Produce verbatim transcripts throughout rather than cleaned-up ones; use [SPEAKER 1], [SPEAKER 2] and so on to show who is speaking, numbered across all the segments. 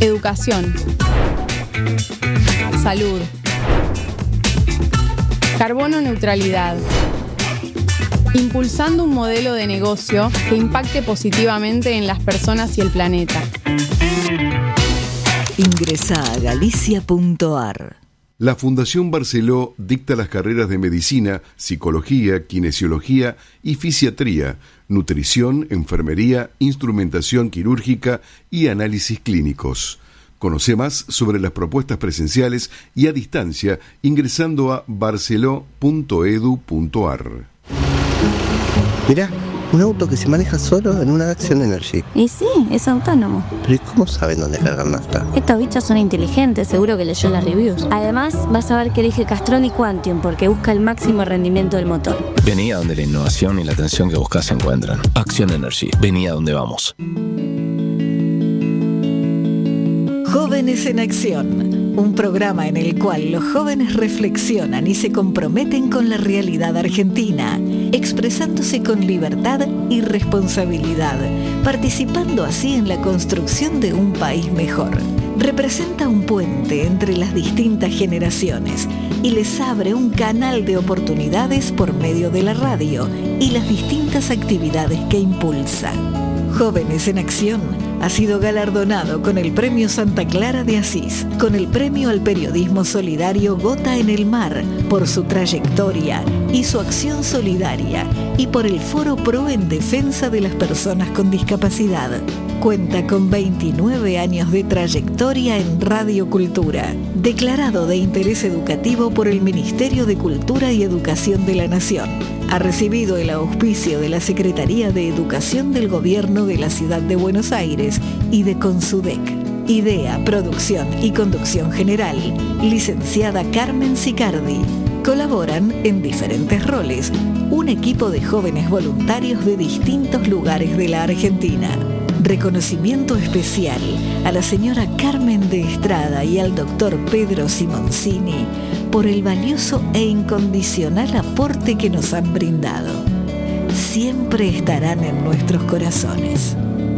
[SPEAKER 1] Educación. Salud. Carbono neutralidad. Impulsando un modelo de negocio que impacte positivamente en las personas y el planeta.
[SPEAKER 2] Ingresa a galicia punto a r.
[SPEAKER 3] La Fundación Barceló dicta las carreras de Medicina, Psicología, Kinesiología y Fisiatría, Nutrición, Enfermería, Instrumentación Quirúrgica y Análisis Clínicos. Conoce más sobre las propuestas presenciales y a distancia ingresando a barceló punto edu punto a r.
[SPEAKER 4] Mirá, un auto que se maneja solo en una Action Energy.
[SPEAKER 5] Y sí, es autónomo.
[SPEAKER 4] Pero ¿y cómo saben dónde cargar nafta?
[SPEAKER 5] Estos bichos son inteligentes, seguro que leyó las reviews. Además, vas a ver que elige Castrol y Quantium porque busca el máximo rendimiento del motor.
[SPEAKER 6] Vení a donde la innovación y la atención que buscas se encuentran. Action Energy, vení a donde vamos.
[SPEAKER 2] Jóvenes en Acción, un programa en el cual los jóvenes reflexionan y se comprometen con la realidad argentina, expresándose con libertad y responsabilidad, participando así en la construcción de un país mejor. Representa un puente entre las distintas generaciones y les abre un canal de oportunidades por medio de la radio y las distintas actividades que impulsa. Jóvenes en Acción ha sido galardonado con el Premio Santa Clara de Asís, con el Premio al Periodismo Solidario Gota en el Mar, por su trayectoria y su acción solidaria, y por el Foro Pro en defensa de las personas con discapacidad. Cuenta con veintinueve años de trayectoria en Radio Cultura, declarado de interés educativo por el Ministerio de Cultura y Educación de la Nación. Ha recibido el auspicio de la Secretaría de Educación del Gobierno de la Ciudad de Buenos Aires y de Consudec. Idea, producción y conducción general, licenciada Carmen Sicardi. Colaboran en diferentes roles un equipo de jóvenes voluntarios de distintos lugares de la Argentina. Reconocimiento especial a la señora Carmen de Estrada y al doctor Pedro Simoncini por el valioso e incondicional aporte que nos han brindado. Siempre estarán en nuestros corazones.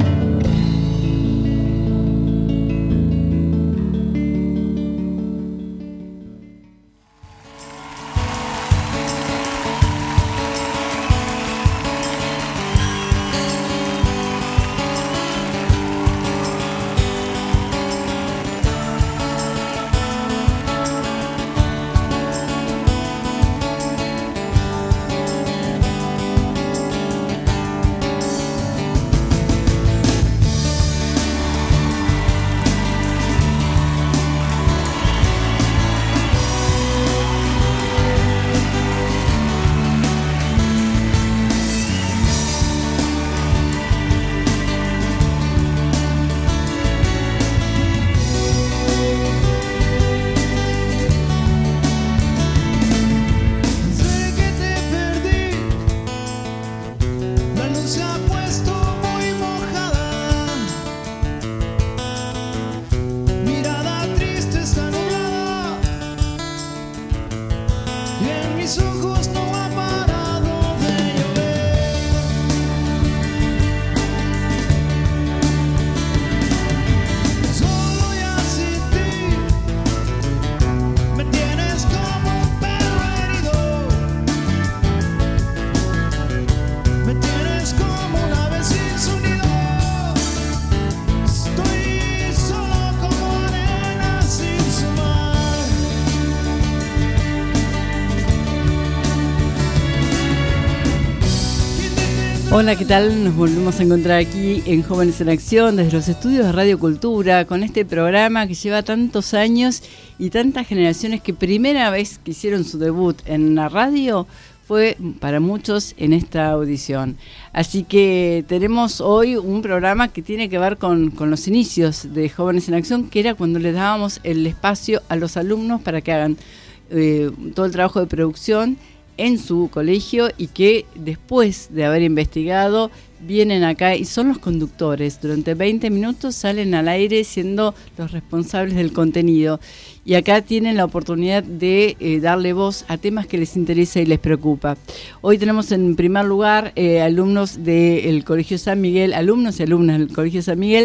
[SPEAKER 7] Hola, ¿qué tal? Nos volvemos a encontrar aquí en Jóvenes en Acción, desde los estudios de Radio Cultura, con este programa que lleva tantos años y tantas generaciones que primera vez que hicieron su debut en la radio fue para muchos en esta audición. Así que tenemos hoy un programa que tiene que ver con, con los inicios de Jóvenes en Acción, que era cuando les dábamos el espacio a los alumnos para que hagan eh, todo el trabajo de producción en su colegio y que después de haber investigado vienen acá y son los conductores. Durante veinte minutos salen al aire siendo los responsables del contenido. Y acá tienen la oportunidad de eh, darle voz a temas que les interesa y les preocupa. Hoy tenemos en primer lugar eh, alumnos del Colegio San Miguel, alumnos y alumnas del Colegio San Miguel,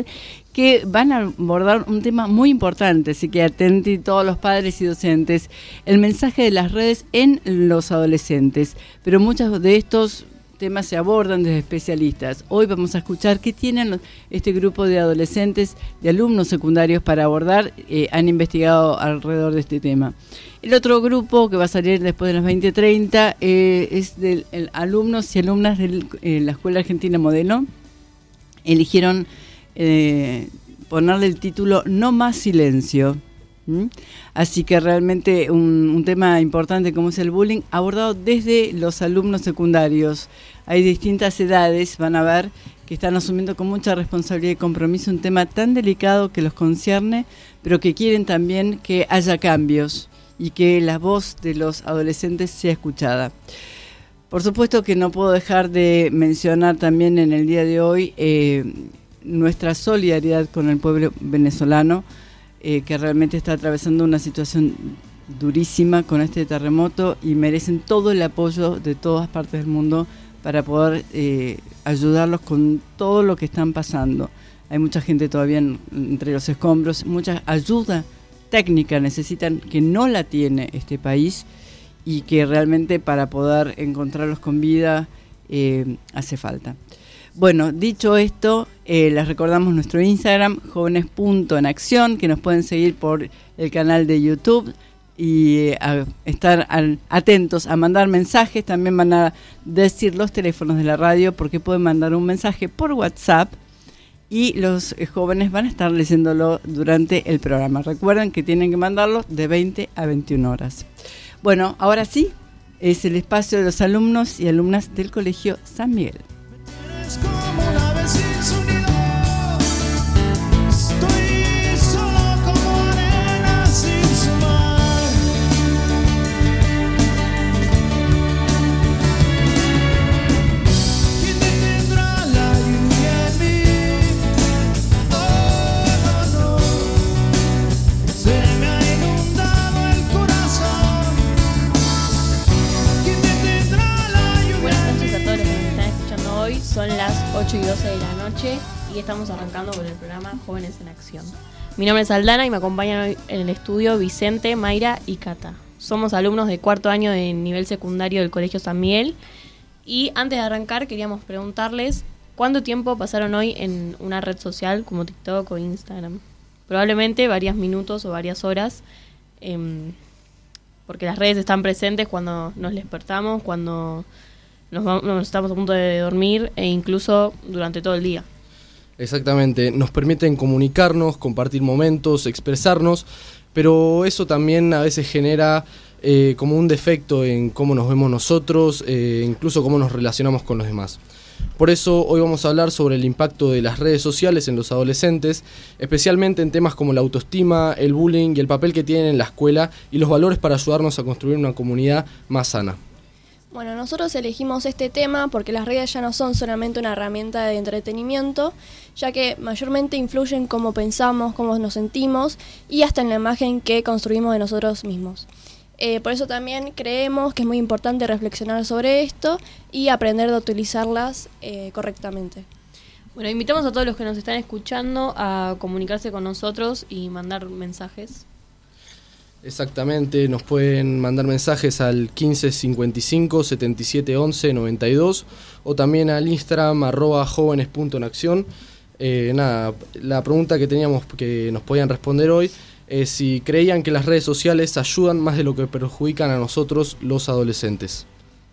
[SPEAKER 7] que van a abordar un tema muy importante, así que atenten todos los padres y docentes, el mensaje de las redes en los adolescentes. Pero muchos de estos temas se abordan desde especialistas. Hoy vamos a escuchar qué tienen este grupo de adolescentes, de alumnos secundarios para abordar. Eh, han investigado alrededor de este tema. El otro grupo que va a salir después de las veinte treinta eh, es de alumnos y alumnas de eh, la Escuela Argentina Modelo. Eligieron eh, ponerle el título No Más Silencio. ¿Mm? Así que realmente un, un tema importante como es el bullying, abordado desde los alumnos secundarios. Hay distintas edades, van a ver que están asumiendo con mucha responsabilidad y compromiso un tema tan delicado que los concierne, pero que quieren también que haya cambios y que la voz de los adolescentes sea escuchada. Por supuesto que no puedo dejar de mencionar también en el día de hoy eh, nuestra solidaridad con el pueblo venezolano, eh, que realmente está atravesando una situación durísima con este terremoto y merecen todo el apoyo de todas partes del mundo para poder eh, ayudarlos con todo lo que están pasando. Hay mucha gente todavía en, entre los escombros, mucha ayuda técnica necesitan, que no la tiene este país y que realmente para poder encontrarlos con vida eh, hace falta. Bueno, dicho esto, eh, les recordamos nuestro Instagram, jóvenes punto en acción, que nos pueden seguir por el canal de YouTube y eh, a estar al, atentos a mandar mensajes. También van a decir los teléfonos de la radio, porque pueden mandar un mensaje por WhatsApp y los eh, jóvenes van a estar leyéndolo durante el programa. Recuerden que tienen que mandarlo de veinte a veintiuna horas. Bueno, ahora sí, es el espacio de los alumnos y alumnas del Colegio San Miguel.
[SPEAKER 8] Como una vez sin sonido, estoy solo como arena sin su mar. ¿Quién detendrá la lluvia en mí? Oh, no, no, se me ha inundado el corazón. ¿Quién detendrá la lluvia?
[SPEAKER 9] Buenas noches a todos los que nos están escuchando hoy. Son las ocho y doce de la noche y estamos arrancando con el programa Jóvenes en Acción. Mi nombre es Aldana y me acompañan hoy en el estudio Vicente, Mayra y Cata. Somos alumnos de cuarto año de nivel secundario del Colegio San Miguel y antes de arrancar queríamos preguntarles cuánto tiempo pasaron hoy en una red social como TikTok o Instagram. Probablemente varios minutos o varias horas, eh, porque las redes están presentes cuando nos despertamos, cuando Nos, vamos, nos estamos a punto de dormir e incluso durante todo el día.
[SPEAKER 10] Exactamente, nos permiten comunicarnos, compartir momentos, expresarnos, pero eso también a veces genera eh, como un defecto en cómo nos vemos nosotros, eh, incluso cómo nos relacionamos con los demás. Por eso hoy vamos a hablar sobre el impacto de las redes sociales en los adolescentes, especialmente en temas como la autoestima, el bullying y el papel que tienen en la escuela y los valores para ayudarnos a construir una comunidad más sana.
[SPEAKER 11] Bueno, nosotros elegimos este tema porque las redes ya no son solamente una herramienta de entretenimiento, ya que mayormente influyen cómo pensamos, cómo nos sentimos y hasta en la imagen que construimos de nosotros mismos. Eh, por eso también creemos que es muy importante reflexionar sobre esto y aprender de utilizarlas eh, correctamente.
[SPEAKER 9] Bueno, invitamos a todos los que nos están escuchando a comunicarse con nosotros y mandar mensajes.
[SPEAKER 10] Exactamente, nos pueden mandar mensajes al quince cincuenta y cinco setenta y siete once noventa y dos o también al Instagram arroba jóvenes punto en acción. Eh, nada, la pregunta que teníamos que nos podían responder hoy es si creían que las redes sociales ayudan más de lo que perjudican a nosotros los adolescentes.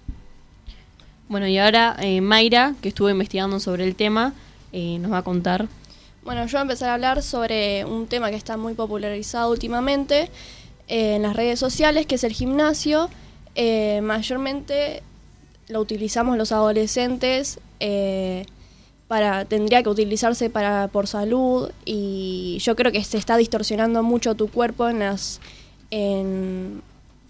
[SPEAKER 9] Bueno, y ahora eh, Mayra, que estuvo investigando sobre el tema, eh, nos va a contar.
[SPEAKER 11] Bueno, yo voy a empezar a hablar sobre un tema que está muy popularizado últimamente en las redes sociales, que es el gimnasio. Eh, mayormente lo utilizamos los adolescentes, eh, para tendría que utilizarse para por salud, y yo creo que se está distorsionando mucho tu cuerpo en las en,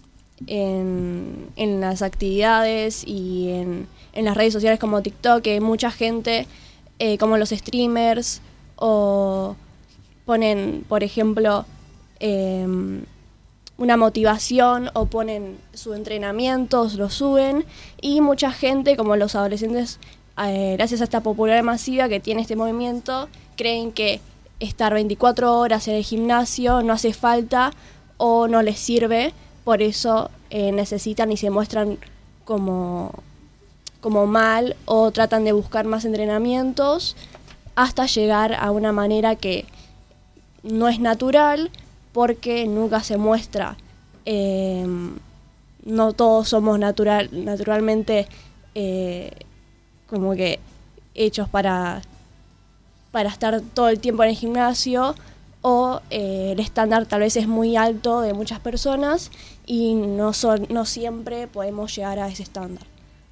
[SPEAKER 11] en, en las actividades y en, en las redes sociales como TikTok, que mucha gente, eh, como los streamers, o ponen, por ejemplo, eh, una motivación o ponen sus entrenamientos, lo suben, y mucha gente, como los adolescentes, eh, gracias a esta popularidad masiva que tiene este movimiento, creen que estar veinticuatro horas en el gimnasio no hace falta o no les sirve, por eso eh, necesitan y se muestran como, como mal o tratan de buscar más entrenamientos hasta llegar a una manera que no es natural porque nunca se muestra. Eh, no todos somos natural, naturalmente eh, como que hechos para, para estar todo el tiempo en el gimnasio, o eh, el estándar tal vez es muy alto de muchas personas y no, son, no siempre podemos llegar a ese estándar.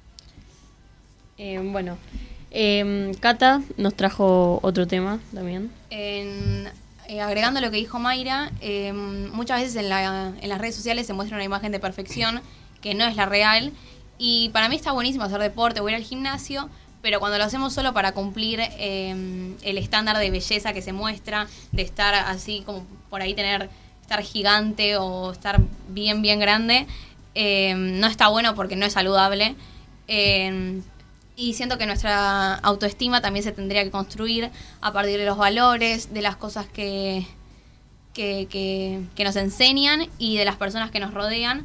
[SPEAKER 9] Eh, bueno, eh, Cata nos trajo otro tema también.
[SPEAKER 12] En, eh, agregando lo que dijo Mayra, eh, muchas veces en, la, en las redes sociales se muestra una imagen de perfección que no es la real, y para mí está buenísimo hacer deporte o ir al gimnasio, pero cuando lo hacemos solo para cumplir eh, el estándar de belleza que se muestra, de estar así como por ahí tener, estar gigante o estar bien, bien grande, eh, no está bueno porque no es saludable. Eh, y siento que nuestra autoestima también se tendría que construir a partir de los valores, de las cosas que, que, que, que nos enseñan y de las personas que nos rodean.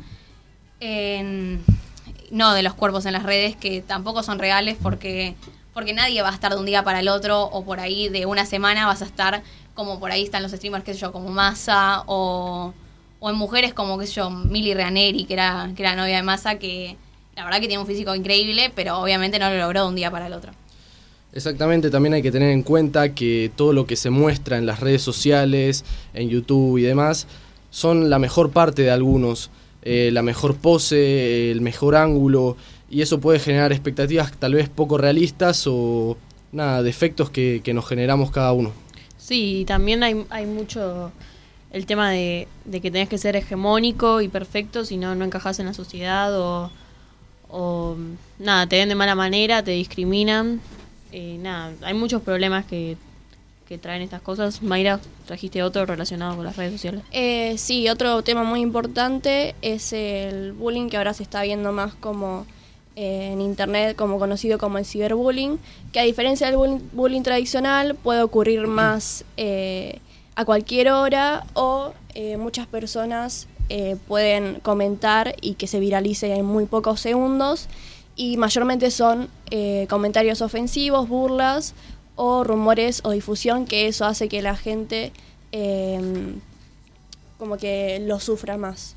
[SPEAKER 12] Eh, no de los cuerpos en las redes, que tampoco son reales, porque porque nadie va a estar de un día para el otro, o por ahí de una semana vas a estar como por ahí están los streamers, qué sé yo, como Massa, o, o en mujeres como, qué sé yo, Mili Reaneri, que era, que era novia de Massa, que la verdad que tiene un físico increíble, pero obviamente no lo logró de un día para el otro.
[SPEAKER 10] Exactamente, también hay que tener en cuenta que todo lo que se muestra en las redes sociales, en YouTube y demás, son la mejor parte de algunos. Eh, la mejor pose, el mejor ángulo, y eso puede generar expectativas tal vez poco realistas o nada, defectos que, que nos generamos cada uno.
[SPEAKER 9] Sí, también hay, hay mucho el tema de, de que tenés que ser hegemónico y perfecto, si no, no encajás en la sociedad, o, o nada, te ven de mala manera, te discriminan, eh, nada, hay muchos problemas que que traen estas cosas. Mayra, trajiste otro relacionado con las redes sociales.
[SPEAKER 11] Eh, sí, otro tema muy importante es el bullying, que ahora se está viendo más como eh, en internet, como conocido como el ciberbullying, que a diferencia del bullying, bullying tradicional puede ocurrir más eh, a cualquier hora, o eh, muchas personas eh, pueden comentar y que se viralice en muy pocos segundos, y mayormente son eh, comentarios ofensivos, burlas o rumores o difusión, que eso hace que la gente eh, como que lo sufra más.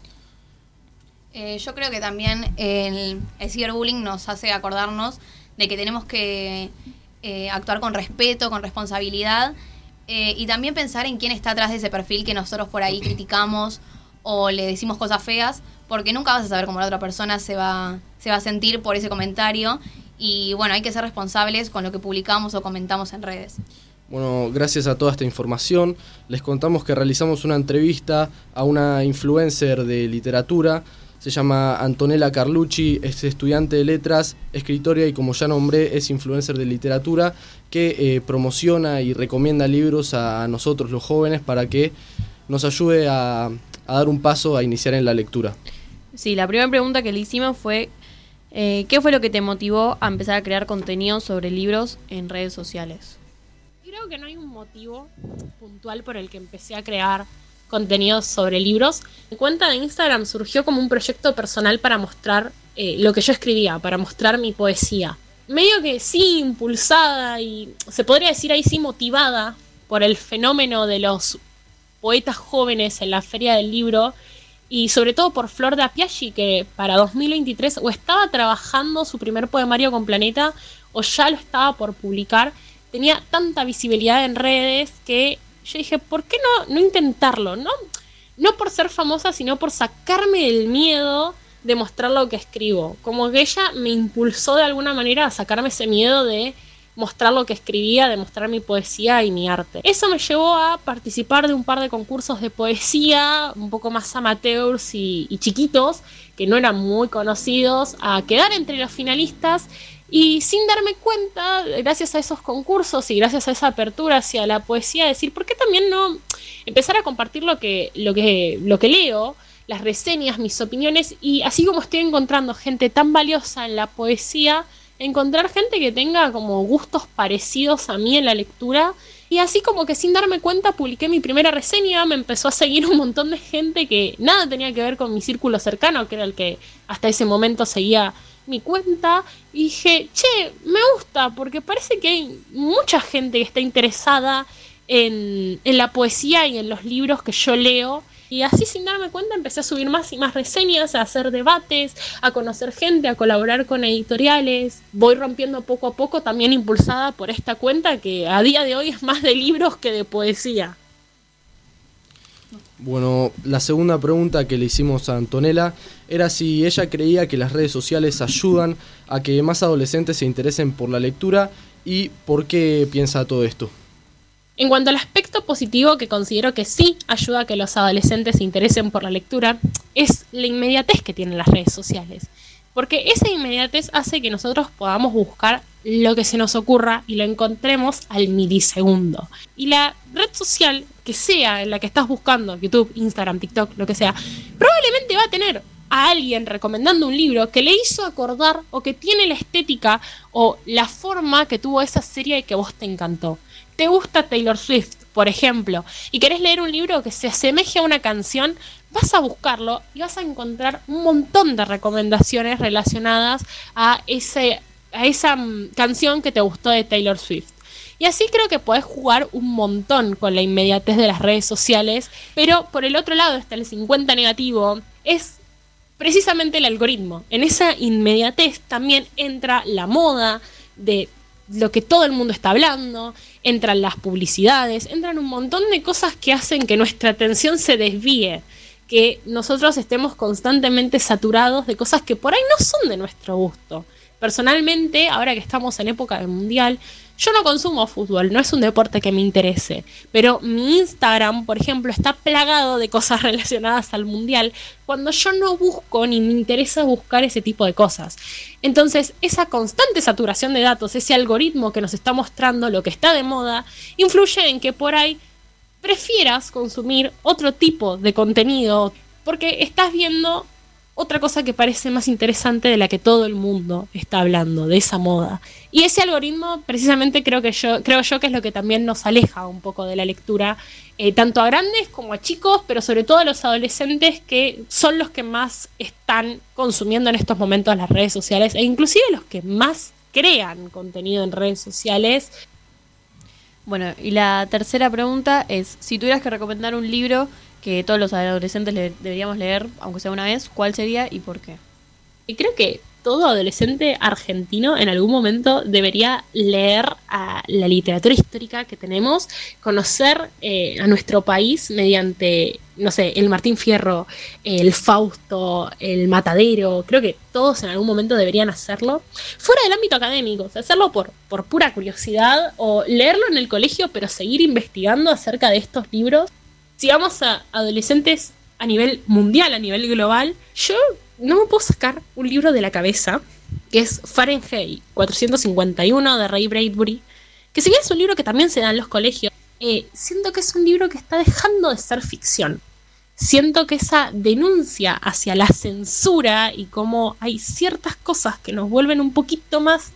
[SPEAKER 12] Eh, yo creo que también el, el ciberbullying nos hace acordarnos de que tenemos que eh, actuar con respeto, con responsabilidad, eh, y también pensar en quién está atrás de ese perfil que nosotros por ahí criticamos o le decimos cosas feas, porque nunca vas a saber cómo la otra persona se va, se va a sentir por ese comentario. Y bueno, hay que ser responsables con lo que publicamos o comentamos en redes.
[SPEAKER 10] Bueno, gracias a toda esta información, les contamos que realizamos una entrevista a una influencer de literatura. Se llama Antonella Carlucci, es estudiante de letras, escritora y, como ya nombré, es influencer de literatura, que eh, promociona y recomienda libros a nosotros los jóvenes para que nos ayude a, a dar un paso a iniciar en la lectura.
[SPEAKER 9] Sí, la primera pregunta que le hicimos fue Eh, ¿qué fue lo que te motivó a empezar a crear contenido sobre libros en redes sociales?
[SPEAKER 13] Creo que no hay un motivo puntual por el que empecé a crear contenidos sobre libros. Mi cuenta de Instagram surgió como un proyecto personal para mostrar eh, lo que yo escribía, para mostrar mi poesía. Medio que sí, impulsada y se podría decir ahí sí motivada por el fenómeno de los poetas jóvenes en la Feria del Libro, y sobre todo por Flor de Apiaggi, que para dos mil veintitrés o estaba trabajando su primer poemario con Planeta o ya lo estaba por publicar. Tenía tanta visibilidad en redes que yo dije, ¿por qué no, no intentarlo? No, no por ser famosa, sino por sacarme el miedo de mostrar lo que escribo. Como que ella me impulsó de alguna manera a sacarme ese miedo de mostrar lo que escribía, de mostrar mi poesía y mi arte. Eso me llevó a participar de un par de concursos de poesía, un poco más amateurs y, y chiquitos, que no eran muy conocidos, a quedar entre los finalistas, y sin darme cuenta, gracias a esos concursos y gracias a esa apertura hacia la poesía, decir, ¿por qué también no empezar a compartir lo que, lo que, lo que leo, las reseñas, mis opiniones? Y así como estoy encontrando gente tan valiosa en la poesía, encontrar gente que tenga como gustos parecidos a mí en la lectura Y así como que sin darme cuenta publiqué mi primera reseña, me empezó a seguir un montón de gente que nada tenía que ver con mi círculo cercano, que era el que hasta ese momento seguía mi cuenta, y dije, che, me gusta, porque parece que hay mucha gente que está interesada en, en la poesía y en los libros que yo leo. Y así sin darme cuenta empecé a subir más y más reseñas, a hacer debates, a conocer gente, a colaborar con editoriales. Voy rompiendo poco a poco, también impulsada por esta cuenta que a día de hoy es más de libros que de poesía.
[SPEAKER 10] Bueno, la segunda pregunta que le hicimos a Antonella era si ella creía que las redes sociales ayudan a que más adolescentes se interesen por la lectura y por qué piensa todo esto.
[SPEAKER 13] En cuanto al aspecto positivo que considero que sí ayuda a que los adolescentes se interesen por la lectura, es la inmediatez que tienen las redes sociales. Porque esa inmediatez hace que nosotros podamos buscar lo que se nos ocurra y lo encontremos al milisegundo. Y la red social que sea en la que estás buscando, YouTube, Instagram, TikTok, lo que sea, probablemente va a tener a alguien recomendando un libro que le hizo acordar o que tiene la estética o la forma que tuvo esa serie y que a vos te encantó. Te gusta Taylor Swift, por ejemplo, y querés leer un libro que se asemeje a una canción, vas a buscarlo y vas a encontrar un montón de recomendaciones relacionadas a, ese, a esa um, canción que te gustó de Taylor Swift. Y así creo que podés jugar un montón con la inmediatez de las redes sociales, pero por el otro lado está el cincuenta negativo, es precisamente el algoritmo. En esa inmediatez también entra la moda de lo que todo el mundo está hablando, entran las publicidades, entran un montón de cosas que hacen que nuestra atención se desvíe, que nosotros estemos constantemente saturados de cosas que por ahí no son de nuestro gusto. Personalmente, ahora que estamos en época de mundial, yo no consumo fútbol, no es un deporte que me interese, pero mi Instagram, por ejemplo, está plagado de cosas relacionadas al mundial, cuando yo no busco ni me interesa buscar ese tipo de cosas. Entonces, esa constante saturación de datos, ese algoritmo que nos está mostrando lo que está de moda, influye en que por ahí prefieras consumir otro tipo de contenido, porque estás viendo otra cosa que parece más interesante de la que todo el mundo está hablando, de esa moda. Y ese algoritmo, precisamente, creo que yo creo yo que es lo que también nos aleja un poco de la lectura, eh, tanto a grandes como a chicos, pero sobre todo a los adolescentes, que son los que más están consumiendo en estos momentos las redes sociales, e inclusive los que más crean contenido en redes sociales.
[SPEAKER 9] Bueno, y la tercera pregunta es, si tuvieras que recomendar un libro que todos los adolescentes le deberíamos leer, aunque sea una vez, ¿cuál sería y por qué?
[SPEAKER 13] Y creo que todo adolescente argentino en algún momento debería leer a la literatura histórica que tenemos, conocer eh, a nuestro país mediante, no sé, el Martín Fierro, el Fausto, el Matadero. Creo que todos en algún momento deberían hacerlo, fuera del ámbito académico, o sea, hacerlo por, por pura curiosidad o leerlo en el colegio, pero seguir investigando acerca de estos libros. Si vamos a adolescentes a nivel mundial, a nivel global, yo no me puedo sacar un libro de la cabeza, que es Fahrenheit cuatrocientos cincuenta y uno de Ray Bradbury, que si bien es un libro que también se da en los colegios, eh, siento que es un libro que está dejando de ser ficción. Siento que esa denuncia hacia la censura y cómo hay ciertas cosas que nos vuelven un poquito más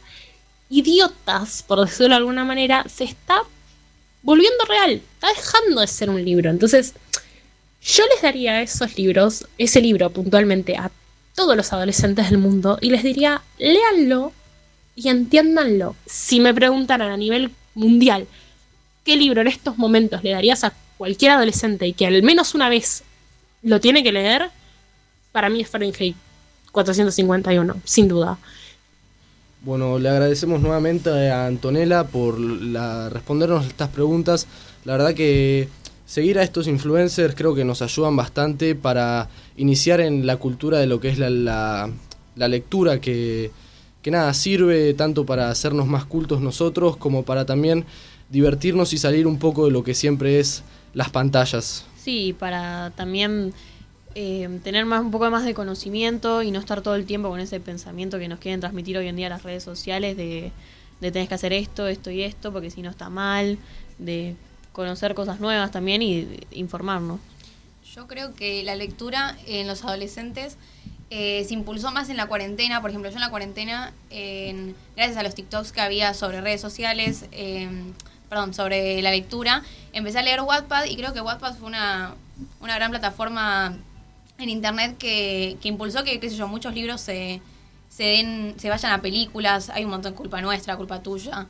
[SPEAKER 13] idiotas, por decirlo de alguna manera, se está volviendo real, está dejando de ser un libro. Entonces, yo les daría esos libros, ese libro puntualmente, a todos los adolescentes del mundo y les diría, léanlo y entiéndanlo. Si me preguntaran a nivel mundial qué libro en estos momentos le darías a cualquier adolescente y que al menos una vez lo tiene que leer, para mí es Fahrenheit cuatrocientos cincuenta y uno, sin duda.
[SPEAKER 10] Bueno, le agradecemos nuevamente a Antonella por la, respondernos estas preguntas. La verdad que seguir a estos influencers creo que nos ayudan bastante para iniciar en la cultura de lo que es la, la, la lectura, que, que nada, sirve tanto para hacernos más cultos nosotros como para también divertirnos y salir un poco de lo que siempre es las pantallas.
[SPEAKER 9] Sí, para también eh, tener más, un poco más de conocimiento y no estar todo el tiempo con ese pensamiento que nos quieren transmitir hoy en día las redes sociales de, de tenés que hacer esto, esto y esto, porque si no está mal, de conocer cosas nuevas también y de informarnos.
[SPEAKER 12] Yo creo que la lectura en los adolescentes eh, se impulsó más en la cuarentena. Por ejemplo, yo en la cuarentena, eh, gracias a los TikToks que había sobre redes sociales, eh, perdón, sobre la lectura, empecé a leer Wattpad y creo que Wattpad fue una, una gran plataforma en internet que, que impulsó que, qué sé yo, muchos libros se, se den, se vayan a películas. Hay un montón de culpa nuestra, culpa tuya.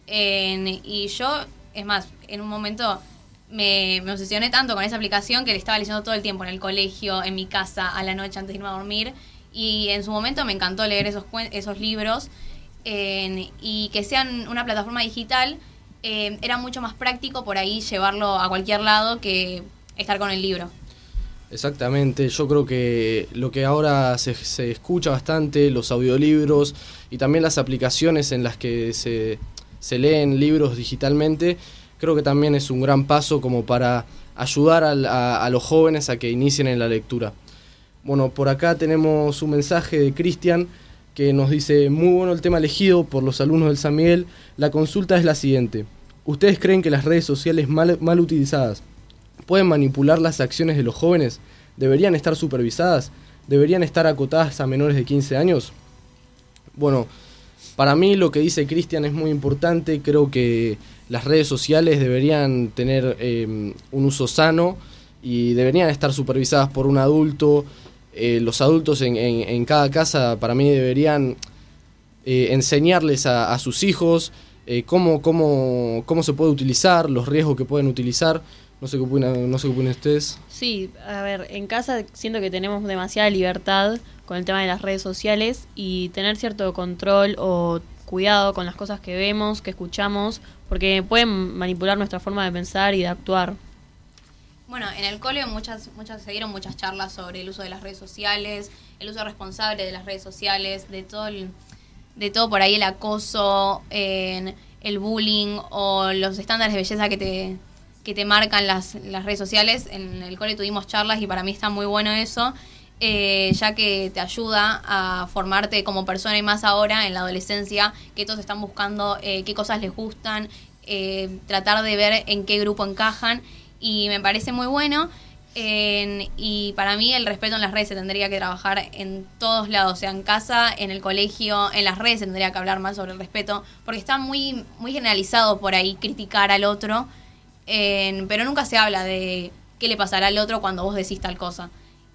[SPEAKER 12] En, y yo, es más, en un momento me, me obsesioné tanto con esa aplicación que le estaba leyendo todo el tiempo en el colegio, en mi casa, a la noche antes de irme a dormir. Y en su momento me encantó leer esos, esos libros. En, y que sean una plataforma digital, eh, era mucho más práctico por ahí llevarlo a cualquier lado que estar con el libro.
[SPEAKER 10] Exactamente, yo creo que lo que ahora se, se escucha bastante, los audiolibros y también las aplicaciones en las que se, se leen libros digitalmente, creo que también es un gran paso como para ayudar a, a, a los jóvenes a que inicien en la lectura. Bueno, por acá tenemos un mensaje de Cristian que nos dice: muy bueno el tema elegido por los alumnos del San Miguel. La consulta es la siguiente: ¿ustedes creen que las redes sociales mal, mal utilizadas pueden manipular las acciones de los jóvenes? ¿Deberían estar supervisadas? ¿Deberían estar acotadas a menores de quince años? Bueno, para mí lo que dice Cristian es muy importante. Creo que las redes sociales deberían tener eh, un uso sano y deberían estar supervisadas por un adulto. Eh, los adultos en, en, en cada casa, para mí, deberían eh, enseñarles a, a sus hijos eh, cómo, cómo, cómo se puede utilizar, los riesgos que pueden utilizar. No sé qué opinan, no sé qué opinan ustedes.
[SPEAKER 9] Sí, a ver, en casa siento que tenemos demasiada libertad con el tema de las redes sociales y tener cierto control o cuidado con las cosas que vemos, que escuchamos, porque pueden manipular nuestra forma de pensar y de actuar.
[SPEAKER 12] Bueno, en el cole muchas, muchas se dieron muchas charlas sobre el uso de las redes sociales, el uso responsable de las redes sociales, de todo el, de todo por ahí el acoso, eh, el bullying o los estándares de belleza que te que te marcan las, las redes sociales. En el cole tuvimos charlas y para mí está muy bueno eso, eh, ya que te ayuda a formarte como persona, y más ahora en la adolescencia, que todos están buscando eh, qué cosas les gustan, eh, tratar de ver en qué grupo encajan, y me parece muy bueno. En, y para mí el respeto en las redes se tendría que trabajar en todos lados, o sea, en casa, en el colegio, en las redes se tendría que hablar más sobre el respeto, porque está muy, muy generalizado por ahí criticar al otro. En, pero nunca se habla de qué le pasará al otro cuando vos decís tal cosa.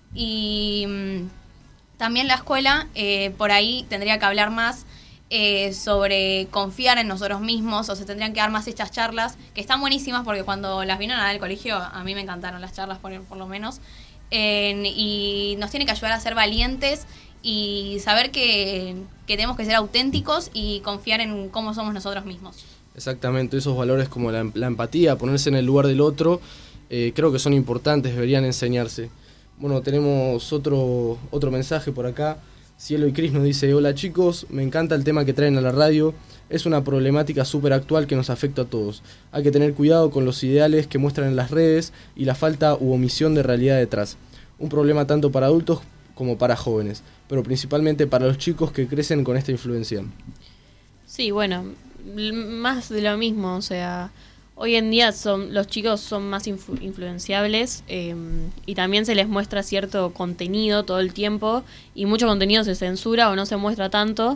[SPEAKER 12] Y mmm, también la escuela, eh, por ahí tendría que hablar más eh, sobre confiar en nosotros mismos, o se tendrían que dar más estas charlas, que están buenísimas porque cuando las vieron a dar al colegio, a mí me encantaron las charlas por, por lo menos, eh, y nos tiene que ayudar a ser valientes y saber que, que tenemos que ser auténticos y confiar en cómo somos nosotros mismos.
[SPEAKER 10] Exactamente, esos valores como la, la empatía, ponerse en el lugar del otro, eh, creo que son importantes, deberían enseñarse. Bueno, tenemos otro, otro mensaje por acá. Cielo y Cris nos dice: hola chicos, me encanta el tema que traen a la radio, es una problemática súper actual que nos afecta a todos. Hay que tener cuidado con los ideales que muestran en las redes y la falta u omisión de realidad detrás. Un problema tanto para adultos como para jóvenes, pero principalmente para los chicos que crecen con esta influencia.
[SPEAKER 9] Sí, bueno, más de lo mismo, o sea, hoy en día son los chicos son más influ- influenciables eh, y también se les muestra cierto contenido todo el tiempo, y mucho contenido se censura o no se muestra tanto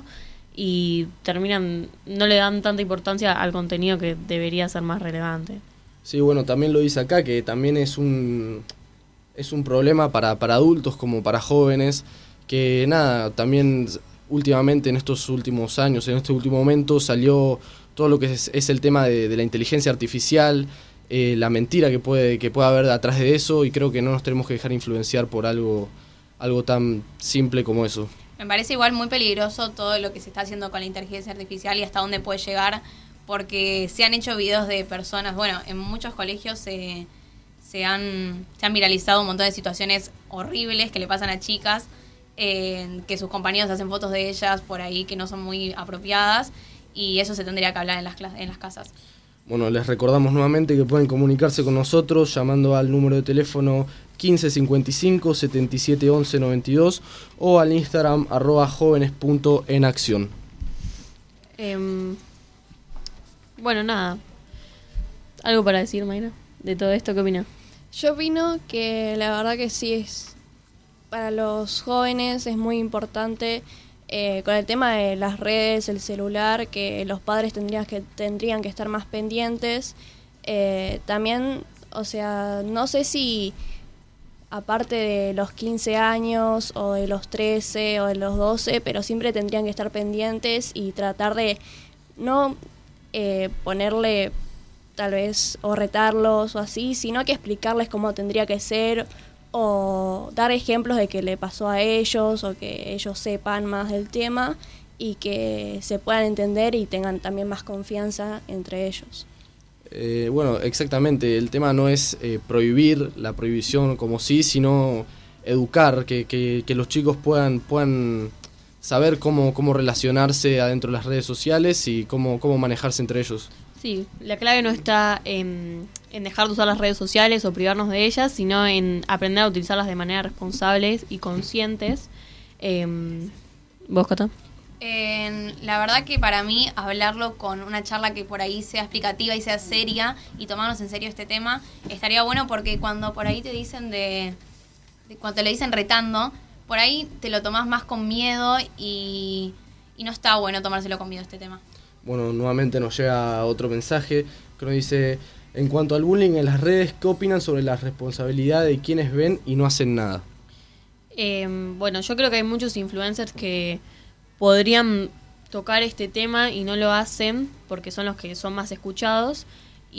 [SPEAKER 9] y terminan, no le dan tanta importancia al contenido que debería ser más relevante.
[SPEAKER 10] Sí, bueno, también lo dice acá, que también es un es un problema para, para adultos como para jóvenes, que nada, también últimamente en estos últimos años, en este último momento salió todo lo que es, es el tema de, de la inteligencia artificial, eh, la mentira que puede que pueda haber atrás de eso, y creo que no nos tenemos que dejar influenciar por algo algo tan simple como eso.
[SPEAKER 12] Me parece igual muy peligroso todo lo que se está haciendo con la inteligencia artificial y hasta dónde puede llegar, porque se han hecho videos de personas, bueno, en muchos colegios se, se, han, se han viralizado un montón de situaciones horribles que le pasan a chicas, Eh, que sus compañeros hacen fotos de ellas por ahí que no son muy apropiadas, y eso se tendría que hablar en las, en las casas.
[SPEAKER 10] Bueno, les recordamos nuevamente que pueden comunicarse con nosotros llamando al número de teléfono quince cincuenta y cinco setenta y siete once noventa y dos o al Instagram arroba jóvenes punto en acción.
[SPEAKER 9] Eh, bueno, nada. ¿Algo para decir, Mayra, de todo esto? ¿Qué opinas?
[SPEAKER 11] Yo opino que la verdad que sí es... Para los jóvenes es muy importante eh, con el tema de las redes, el celular, que los padres tendrían que, tendrían que estar más pendientes. Eh, también, o sea, no sé si aparte de los quince años o de los trece o de los doce, pero siempre tendrían que estar pendientes y tratar de no eh, ponerle tal vez o retarlos o así, sino que explicarles cómo tendría que ser o dar ejemplos de que le pasó a ellos o que ellos sepan más del tema y que se puedan entender y tengan también más confianza entre ellos.
[SPEAKER 10] Eh, bueno, exactamente, el tema no es eh, prohibir la prohibición como sí, sino educar, que, que, que los chicos puedan, puedan saber cómo, cómo relacionarse adentro de las redes sociales y cómo, cómo manejarse entre ellos.
[SPEAKER 9] Sí, la clave no está en, en dejar de usar las redes sociales o privarnos de ellas, sino en aprender a utilizarlas de manera responsable y conscientes. Eh, ¿Vos, Cata?
[SPEAKER 12] Eh, la verdad que para mí hablarlo con una charla que por ahí sea explicativa y sea seria y tomarnos en serio este tema estaría bueno, porque cuando por ahí te dicen de, de cuando te lo dicen retando, por ahí te lo tomás más con miedo y, y no está bueno tomárselo con miedo este tema.
[SPEAKER 10] Bueno, nuevamente nos llega otro mensaje que nos dice: en cuanto al bullying en las redes, ¿qué opinan sobre la responsabilidad de quienes ven y no hacen nada?
[SPEAKER 9] Eh, bueno, yo creo que hay muchos influencers que podrían tocar este tema y no lo hacen porque son los que son más escuchados,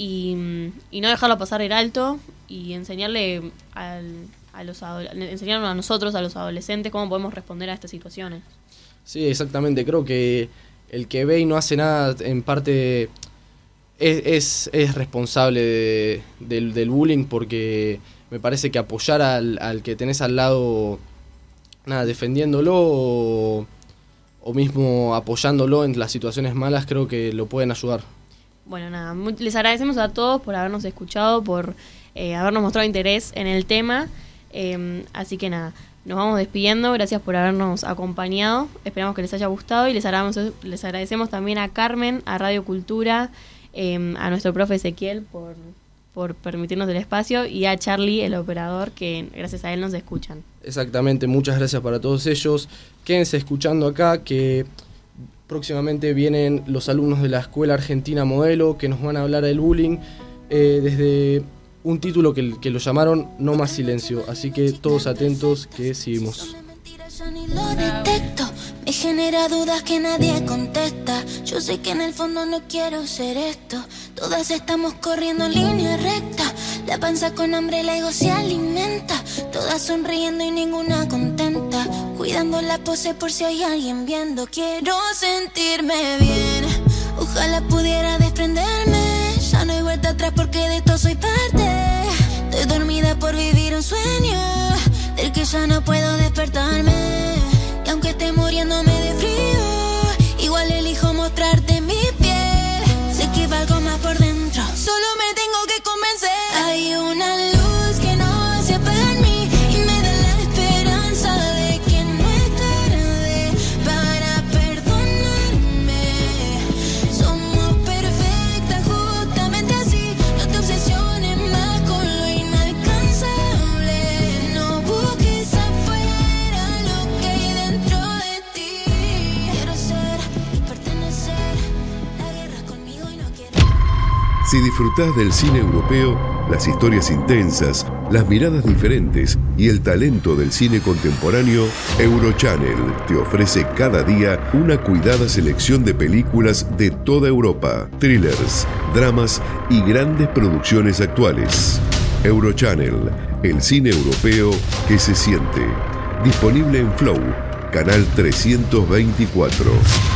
[SPEAKER 9] y, y no dejarlo pasar el alto y enseñarle al, a los enseñarnos a nosotros, a los adolescentes, cómo podemos responder a estas situaciones.
[SPEAKER 10] Sí, exactamente, creo que el que ve y no hace nada en parte es, es, es responsable de, del, del bullying, porque me parece que apoyar al, al que tenés al lado, nada, defendiéndolo o o mismo apoyándolo en las situaciones malas, creo que lo pueden ayudar.
[SPEAKER 9] Bueno, nada, muy, les agradecemos a todos por habernos escuchado, por eh, habernos mostrado interés en el tema, eh, así que nada, nos vamos despidiendo, gracias por habernos acompañado, esperamos que les haya gustado y les agradecemos, les agradecemos también a Carmen, a Radio Cultura, eh, a nuestro profe Ezequiel por, por permitirnos el espacio, y a Charlie, el operador, que gracias a él nos escuchan.
[SPEAKER 10] Exactamente, muchas gracias para todos ellos. Quédense escuchando acá, que próximamente vienen los alumnos de la Escuela Argentina Modelo, que nos van a hablar del bullying eh, desde un título que, que lo llamaron No Más Silencio. Así que todos atentos, que seguimos.
[SPEAKER 14] Yo ni lo detecto, me genera dudas que nadie contesta. Yo sé que en el fondo no quiero ser esto. Todas estamos corriendo en línea recta. La panza con hambre, el ego se alimenta. Todas sonriendo y ninguna contenta. Cuidando la pose por si hay alguien viendo. Quiero sentirme bien, ojalá pudiera desprenderme. Ya no hay vuelta atrás porque de esto soy parte. Estoy dormida por vivir un sueño del que ya no puedo despertarme. Y aunque esté muriéndome de frío, igual elijo mostrarte mi piel. Sé que valgo más por dentro, solo me tengo que convencer. Hay una luz que no se apaga en mí y me da la esperanza de que no es tarde para perdonarme. Somos perfectas justamente así. No te obsesiones más con lo inalcanzable. No busques afuera lo que hay dentro de ti. Quiero ser y pertenecer. La guerra es conmigo y no quiero.
[SPEAKER 3] Si disfrutás del cine europeo, las historias intensas, las miradas diferentes y el talento del cine contemporáneo, Eurochannel te ofrece cada día una cuidada selección de películas de toda Europa, thrillers, dramas y grandes producciones actuales. Eurochannel, el cine europeo que se siente. Disponible en Flow, canal trescientos veinticuatro.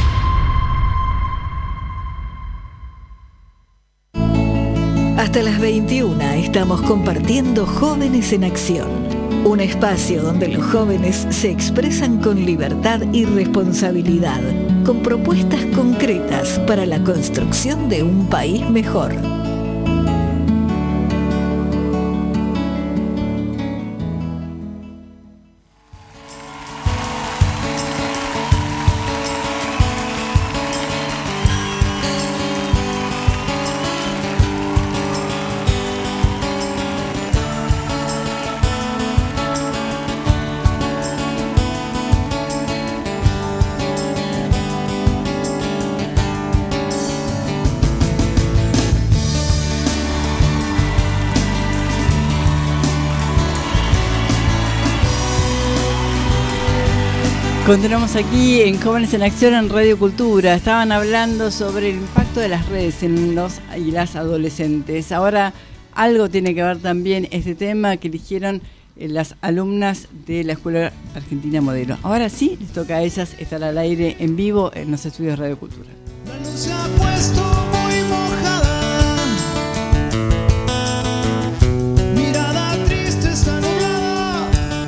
[SPEAKER 2] Hasta las veintiuna estamos compartiendo Jóvenes en Acción, un espacio donde los jóvenes se expresan con libertad y responsabilidad, con propuestas concretas para la construcción de un país mejor.
[SPEAKER 7] Continuamos aquí en Jóvenes en Acción en Radio Cultura. Estaban hablando sobre el impacto de las redes en los y las adolescentes. Ahora algo tiene que ver también este tema que eligieron eh, las alumnas de la Escuela Argentina Modelo. Ahora sí, les toca a ellas estar al aire en vivo en los estudios de Radio Cultura.
[SPEAKER 8] Se ha puesto muy mojada, mirada triste está nublada,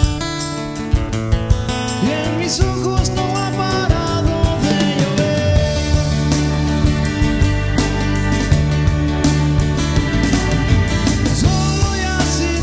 [SPEAKER 8] y en mis ojos no ha parado de llover. Solo y así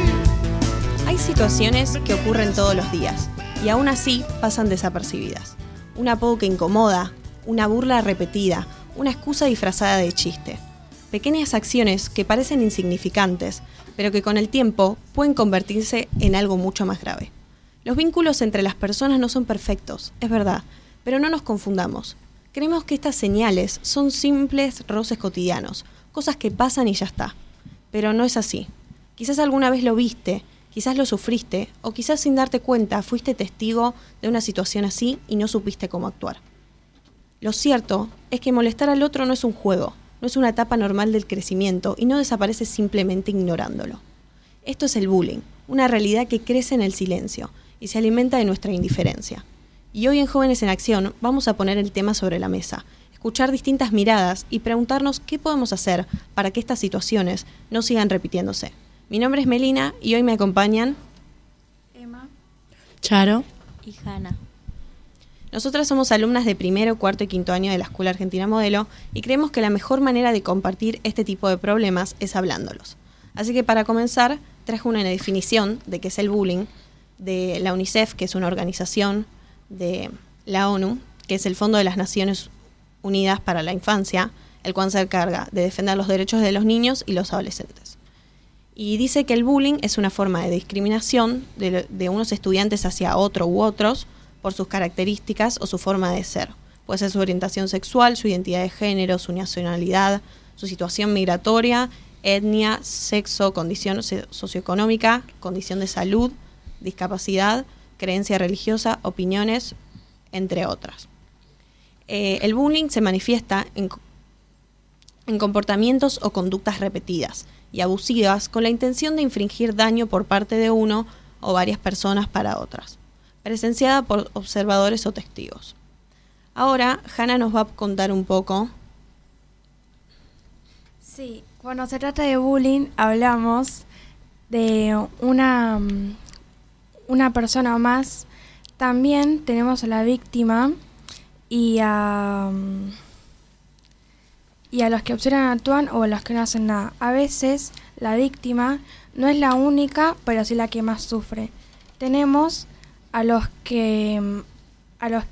[SPEAKER 8] ti.
[SPEAKER 15] Hay situaciones que ocurren todos los días y aún así pasan desapercibidas. Un apodo que incomoda, una burla repetida, una excusa disfrazada de chiste. Pequeñas acciones que parecen insignificantes, pero que con el tiempo pueden convertirse en algo mucho más grave. Los vínculos entre las personas no son perfectos, es verdad, pero no nos confundamos. Creemos que estas señales son simples roces cotidianos, cosas que pasan y ya está. Pero no es así. Quizás alguna vez lo viste, quizás lo sufriste, o quizás sin darte cuenta fuiste testigo de una situación así y no supiste cómo actuar. Lo cierto es que molestar al otro no es un juego, no es una etapa normal del crecimiento y no desaparece simplemente ignorándolo. Esto es el bullying, una realidad que crece en el silencio y se alimenta de nuestra indiferencia. Y hoy en Jóvenes en Acción vamos a poner el tema sobre la mesa, escuchar distintas miradas y preguntarnos qué podemos hacer para que estas situaciones no sigan repitiéndose. Mi nombre es Melina y hoy me acompañan
[SPEAKER 5] Emma,
[SPEAKER 15] Charo
[SPEAKER 5] y Hanna.
[SPEAKER 15] Nosotras somos alumnas de primero, cuarto y quinto año de la Escuela Argentina Modelo y creemos que la mejor manera de compartir este tipo de problemas es hablándolos. Así que para comenzar, traje una definición de qué es el bullying de la UNICEF, que es una organización de la ONU, que es el Fondo de las Naciones Unidas para la Infancia, el cual se encarga de defender los derechos de los niños y los adolescentes. Y dice que el bullying es una forma de discriminación de, de unos estudiantes hacia otro u otros, por sus características o su forma de ser. Puede ser su orientación sexual, su identidad de género, su nacionalidad, su situación migratoria, etnia, sexo, condición socioeconómica, condición de salud, discapacidad, creencia religiosa, opiniones, entre otras. Eh, el bullying se manifiesta en, en comportamientos o conductas repetidas y abusivas con la intención de infringir daño por parte de uno o varias personas para otras, presenciada por observadores o testigos. Ahora, Hanna nos va a contar un poco.
[SPEAKER 16] Sí, cuando se trata de bullying, hablamos de una, una persona más. También tenemos a la víctima y a, y a los que observan, actúan o a los que no hacen nada. A veces, la víctima no es la única, pero sí la que más sufre. Tenemos a los que a los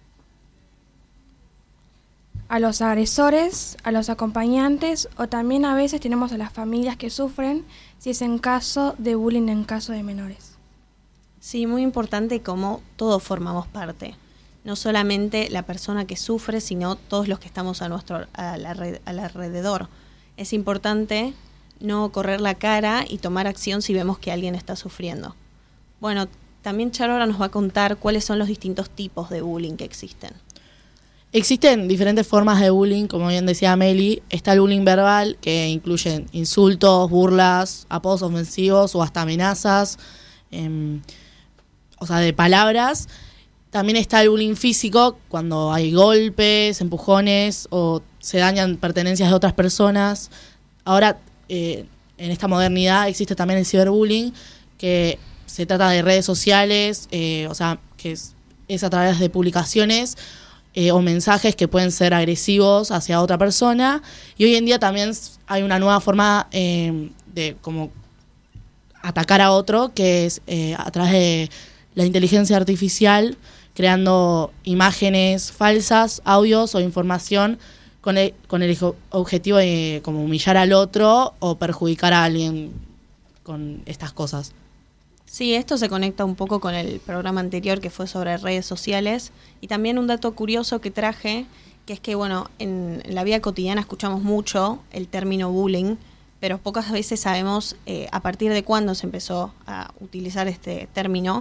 [SPEAKER 16] a los agresores, a los acompañantes o también a veces tenemos a las familias que sufren si es en caso de bullying en caso de menores.
[SPEAKER 15] Sí, muy importante como todos formamos parte, no solamente la persona que sufre, sino todos los que estamos a nuestro a la red, al alrededor. Es importante no correr la cara y tomar acción si vemos que alguien está sufriendo. Bueno, también Charo ahora nos va a contar cuáles son los distintos tipos de bullying que existen.
[SPEAKER 17] Existen diferentes formas de bullying, como bien decía Meli. Está el bullying verbal, que incluye insultos, burlas, apodos ofensivos o hasta amenazas, eh, o sea, de palabras. También está el bullying físico, cuando hay golpes, empujones o se dañan pertenencias de otras personas. Ahora, eh, en esta modernidad existe también el ciberbullying, que se trata de redes sociales, eh, o sea, que es, es a través de publicaciones eh, o mensajes que pueden ser agresivos hacia otra persona. Y hoy en día también hay una nueva forma eh, de como atacar a otro, que es eh, a través de la inteligencia artificial, creando imágenes falsas, audios o información con el, con el objetivo de como humillar al otro o perjudicar a alguien con estas cosas.
[SPEAKER 15] Sí, esto se conecta un poco con el programa anterior que fue sobre redes sociales y también un dato curioso que traje, que es que bueno, en la vida cotidiana escuchamos mucho el término bullying, pero pocas veces sabemos eh, a partir de cuándo se empezó a utilizar este término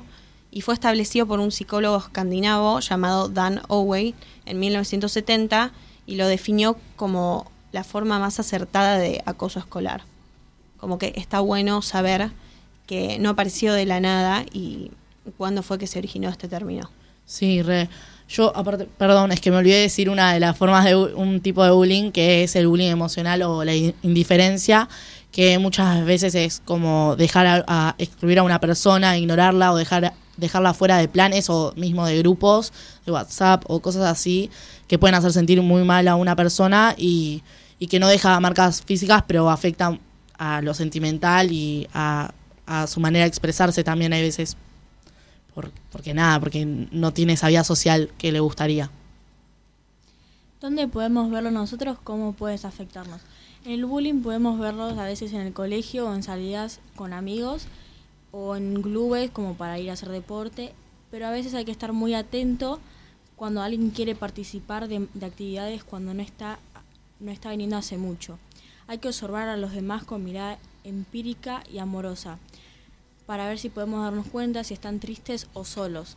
[SPEAKER 15] y fue establecido por un psicólogo escandinavo llamado Dan Oway en mil novecientos setenta y lo definió como la forma más acertada de acoso escolar. Como que está bueno saber que no apareció de la nada y cuándo fue que se originó este término.
[SPEAKER 17] Sí, re. Yo, aparte, perdón, es que me olvidé de decir una de las formas de bu- un tipo de bullying, que es el bullying emocional o la in- indiferencia, que muchas veces es como dejar a, a excluir a una persona, ignorarla o dejar dejarla fuera de planes o mismo de grupos de WhatsApp o cosas así que pueden hacer sentir muy mal a una persona y, y que no deja marcas físicas, pero afecta a lo sentimental y a, a su manera de expresarse también hay veces. Por, porque nada, porque no tiene esa vida social que le gustaría.
[SPEAKER 18] ¿Dónde podemos verlo nosotros? ¿Cómo puedes afectarnos? En el bullying podemos verlo a veces en el colegio o en salidas con amigos o en clubes como para ir a hacer deporte, pero a veces hay que estar muy atento cuando alguien quiere participar de, de actividades cuando no está, no está viniendo hace mucho. Hay que observar a los demás con mirada empírica y amorosa, para ver si podemos darnos cuenta si están tristes o solos.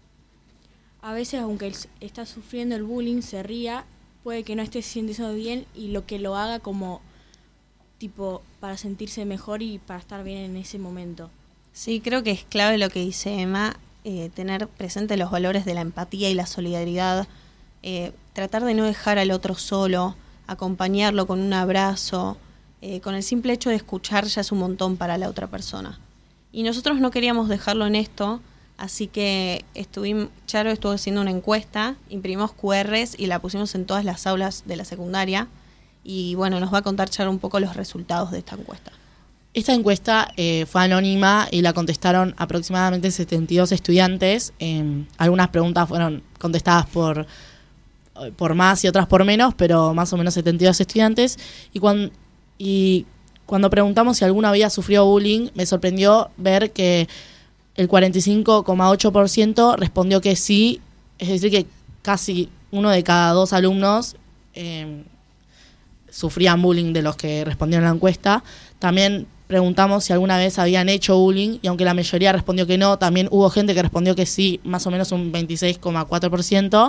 [SPEAKER 18] A veces, aunque él está sufriendo el bullying, se ría, puede que no esté sintiendo bien y lo que lo haga como tipo para sentirse mejor y para estar bien en ese momento.
[SPEAKER 15] Sí, creo que es clave lo que dice Emma, eh, tener presente los valores de la empatía y la solidaridad, eh, tratar de no dejar al otro solo, acompañarlo con un abrazo, eh, con el simple hecho de escuchar ya es un montón para la otra persona. Y nosotros no queríamos dejarlo en esto, así que estuvimos, Charo estuvo haciendo una encuesta, imprimimos cu erres y la pusimos en todas las aulas de la secundaria. Y bueno, nos va a contar Charo un poco los resultados de esta encuesta.
[SPEAKER 17] Esta encuesta eh, fue anónima y la contestaron aproximadamente setenta y dos estudiantes. Eh, algunas preguntas fueron contestadas por, por más y otras por menos, pero más o menos setenta y dos estudiantes. Y cuando... Y Cuando preguntamos si alguno había sufrido bullying, me sorprendió ver que el cuarenta y cinco coma ocho por ciento respondió que sí, es decir, que casi uno de cada dos alumnos eh, sufrían bullying de los que respondieron a la encuesta. También preguntamos si alguna vez habían hecho bullying y aunque la mayoría respondió que no, también hubo gente que respondió que sí, más o menos un veintiséis coma cuatro por ciento.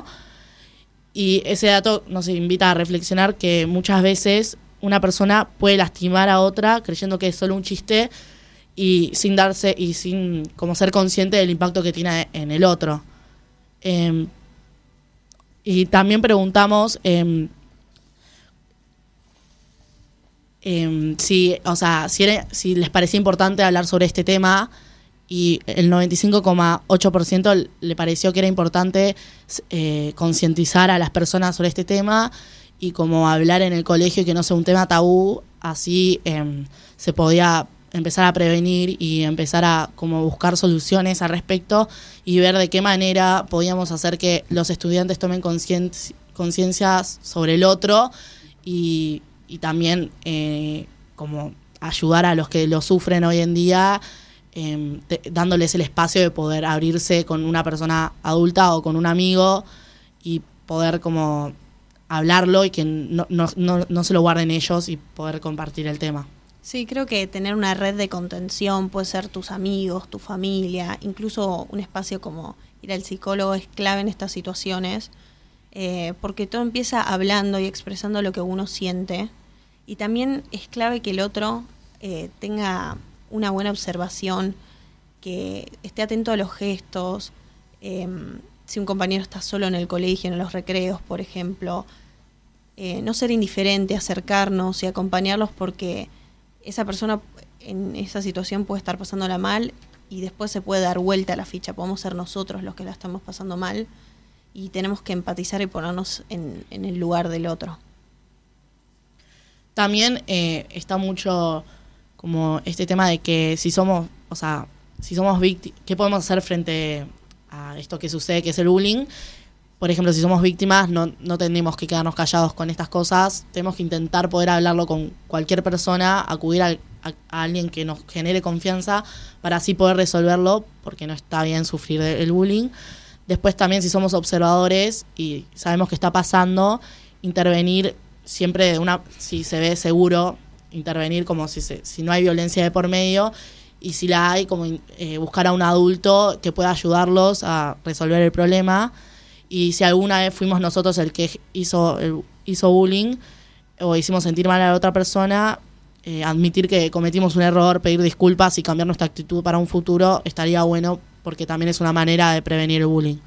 [SPEAKER 17] Y ese dato nos invita a reflexionar que muchas veces una persona puede lastimar a otra creyendo que es solo un chiste y sin darse y sin como ser consciente del impacto que tiene en el otro. Eh, y también preguntamos eh, eh, si, o sea, si, era, si les parecía importante hablar sobre este tema, y el noventa y cinco coma ocho por ciento le pareció que era importante eh, concientizar a las personas sobre este tema y como hablar en el colegio y que no sea un tema tabú, así eh, se podía empezar a prevenir y empezar a como buscar soluciones al respecto y ver de qué manera podíamos hacer que los estudiantes tomen conciencia sobre el otro y, y también eh, como ayudar a los que lo sufren hoy en día, eh, te, dándoles el espacio de poder abrirse con una persona adulta o con un amigo y poder como hablarlo y que no, no, no, no se lo guarden ellos y poder compartir el tema.
[SPEAKER 15] Sí, creo que tener una red de contención, puede ser tus amigos, tu familia, incluso un espacio como ir al psicólogo es clave en estas situaciones, eh, porque todo empieza hablando y expresando lo que uno siente, y también es clave que el otro eh, tenga una buena observación, que esté atento a los gestos, eh, si un compañero está solo en el colegio, en los recreos, por ejemplo, eh, no ser indiferente, acercarnos y acompañarlos porque esa persona en esa situación puede estar pasándola mal y después se puede dar vuelta a la ficha. Podemos ser nosotros los que la estamos pasando mal y tenemos que empatizar y ponernos en, en el lugar del otro.
[SPEAKER 17] También eh, está mucho como este tema de que si somos, o sea, si somos víctimas, ¿qué podemos hacer frente a esto que sucede, que es el bullying? Por ejemplo, si somos víctimas, no, no tenemos que quedarnos callados con estas cosas. Tenemos que intentar poder hablarlo con cualquier persona, acudir a, a, a alguien que nos genere confianza para así poder resolverlo, porque no está bien sufrir el bullying. Después también, si somos observadores y sabemos que está pasando, intervenir siempre de una, si se ve seguro, intervenir como si, se, si no hay violencia de por medio y si la hay, como eh, buscar a un adulto que pueda ayudarlos a resolver el problema. Y si alguna vez fuimos nosotros el que hizo, el, hizo bullying o hicimos sentir mal a la otra persona, eh, admitir que cometimos un error, pedir disculpas y cambiar nuestra actitud para un futuro estaría bueno, porque también es una manera de prevenir el bullying.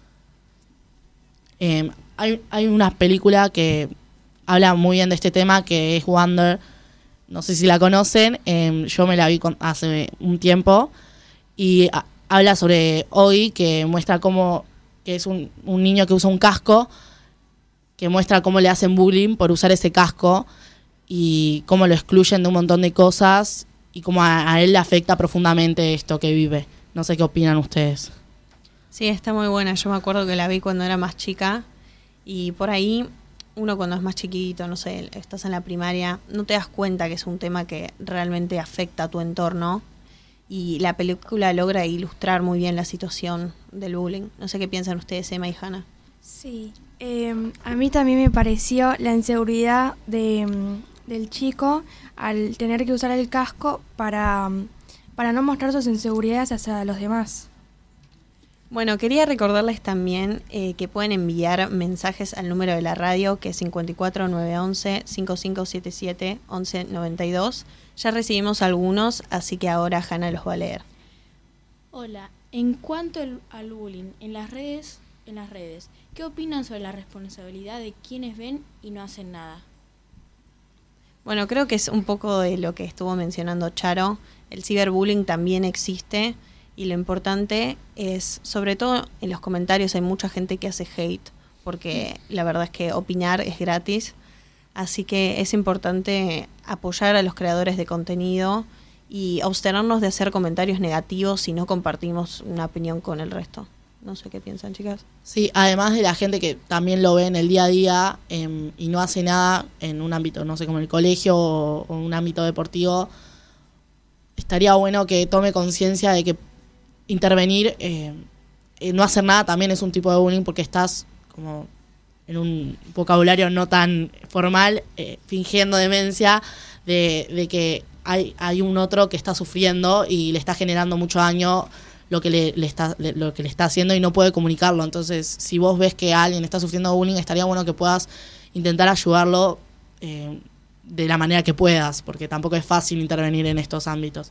[SPEAKER 17] Eh, hay, hay una película que habla muy bien de este tema, que es Wonder. No sé si la conocen, eh, yo me la vi con, hace un tiempo, y a, habla sobre Oggy, que muestra cómo, que es un, un niño que usa un casco, que muestra cómo le hacen bullying por usar ese casco y cómo lo excluyen de un montón de cosas y cómo a, a él le afecta profundamente esto que vive. No sé qué opinan ustedes.
[SPEAKER 15] Sí, está muy buena. Yo me acuerdo que la vi cuando era más chica y por ahí uno cuando es más chiquito, no sé, estás en la primaria, no te das cuenta que es un tema que realmente afecta a tu entorno, y la película logra ilustrar muy bien la situación del bullying. No sé qué piensan ustedes, Emma y Hannah.
[SPEAKER 16] Sí, eh, a mí también me pareció la inseguridad de, del chico al tener que usar el casco para, para no mostrar sus inseguridades hacia los demás.
[SPEAKER 15] Bueno, quería recordarles también eh, que pueden enviar mensajes al número de la radio, que es cinco cuatro nueve once cinco cinco siete siete once noventa y dos. Ya recibimos algunos, así que ahora Hannah los va a leer.
[SPEAKER 18] Hola, en cuanto al, al bullying en las redes, en las redes, ¿qué opinan sobre la responsabilidad de quienes ven y no hacen nada?
[SPEAKER 15] Bueno, creo que es un poco de lo que estuvo mencionando Charo. El ciberbullying también existe. Y lo importante es, sobre todo en los comentarios hay mucha gente que hace hate, porque la verdad es que opinar es gratis, así que es importante apoyar a los creadores de contenido y abstenernos de hacer comentarios negativos si no compartimos una opinión con el resto. No sé qué piensan, chicas.
[SPEAKER 17] Sí, además de la gente que también lo ve en el día a día eh, y no hace nada en un ámbito, no sé, como el colegio o, o un ámbito deportivo, estaría bueno que tome conciencia de que intervenir, eh, eh, no hacer nada también es un tipo de bullying, porque estás como en un vocabulario no tan formal, eh, fingiendo demencia de, de que hay, hay un otro que está sufriendo y le está generando mucho daño lo que le, le está le, lo que le está haciendo y no puede comunicarlo. Entonces, si vos ves que alguien está sufriendo bullying, estaría bueno que puedas intentar ayudarlo eh, de la manera que puedas, porque tampoco es fácil intervenir en estos ámbitos.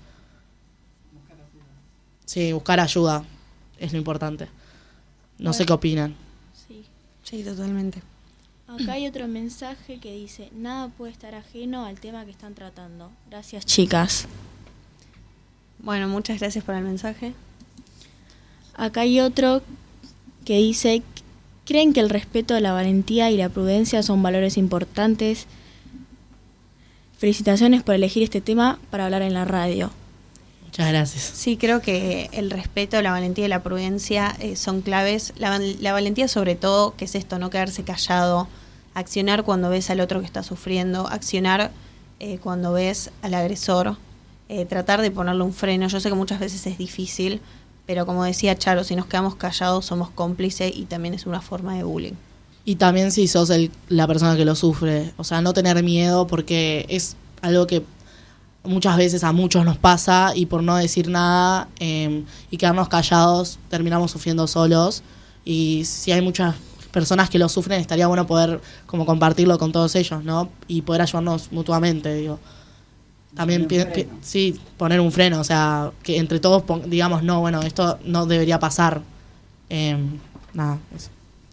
[SPEAKER 17] Sí, buscar ayuda es lo importante. No bueno, sé qué opinan.
[SPEAKER 18] Sí.
[SPEAKER 15] Sí, totalmente.
[SPEAKER 18] Acá hay otro mensaje que dice: nada puede estar ajeno al tema que están tratando. Gracias, chicas.
[SPEAKER 15] Bueno, muchas gracias por el mensaje.
[SPEAKER 18] Acá hay otro que dice: ¿creen que el respeto, la valentía y la prudencia son valores importantes? Felicitaciones por elegir este tema para hablar en la radio.
[SPEAKER 17] Muchas gracias.
[SPEAKER 15] Sí, creo que el respeto, la valentía y la prudencia eh, son claves. La, la valentía sobre todo, que es esto, no quedarse callado, accionar cuando ves al otro que está sufriendo, accionar eh, cuando ves al agresor, eh, tratar de ponerle un freno. Yo sé que muchas veces es difícil, pero como decía Charo, si nos quedamos callados somos cómplices y también es una forma de bullying.
[SPEAKER 17] Y también si sos el, la persona que lo sufre, o sea, no tener miedo, porque es algo que muchas veces a muchos nos pasa, y por no decir nada eh, y quedarnos callados terminamos sufriendo solos. Y si hay muchas personas que lo sufren, estaría bueno poder como compartirlo con todos ellos, ¿no? Y poder ayudarnos mutuamente, digo. También pi- pi- sí, poner un freno, o sea, que entre todos pon- digamos, no, bueno, esto no debería pasar. Eh, nada, eso.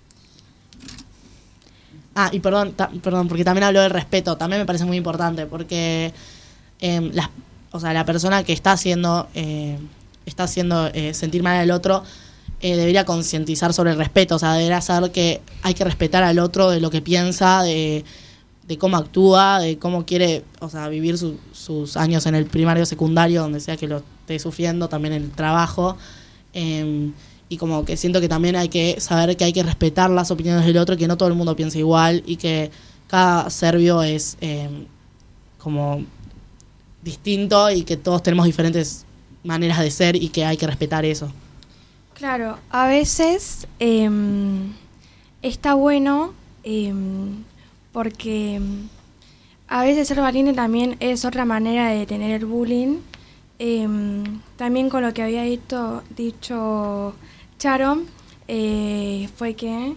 [SPEAKER 17] Ah, y perdón, ta- perdón, porque también habló del respeto, también me parece muy importante, porque Eh, la, o sea, la persona que está haciendo eh, está haciendo eh, sentir mal al otro eh, debería concientizar sobre el respeto, o sea, debería saber que hay que respetar al otro de lo que piensa, de, de cómo actúa, de cómo quiere, o sea, vivir su, sus años en el primario, secundario, donde sea que lo esté sufriendo, también en el trabajo. Eh, y como que siento que también hay que saber que hay que respetar las opiniones del otro, que no todo el mundo piensa igual y que cada serbio es eh, como distinto y que todos tenemos diferentes maneras de ser y que hay que respetar eso.
[SPEAKER 16] Claro, a veces eh, está bueno eh, porque a veces ser valiente también es otra manera de detener el bullying. Em, también con lo que había dicho, dicho Charo, eh, fue que...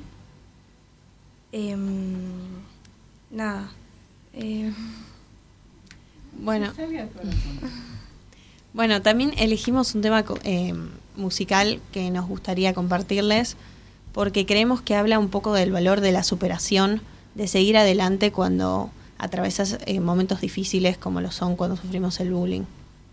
[SPEAKER 16] em, nada. Eh,
[SPEAKER 15] Bueno, bueno, también elegimos un tema eh, musical que nos gustaría compartirles porque creemos que habla un poco del valor de la superación, de seguir adelante cuando atravesas eh, momentos difíciles como lo son cuando sufrimos el bullying.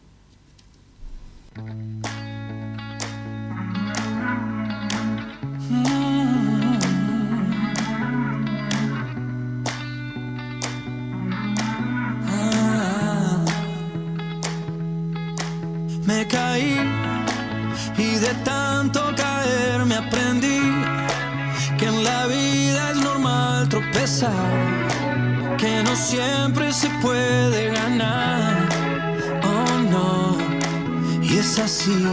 [SPEAKER 8] Me caí y de tanto caer me aprendí que en la vida es normal tropezar, que no siempre se puede ganar, oh no, y es así,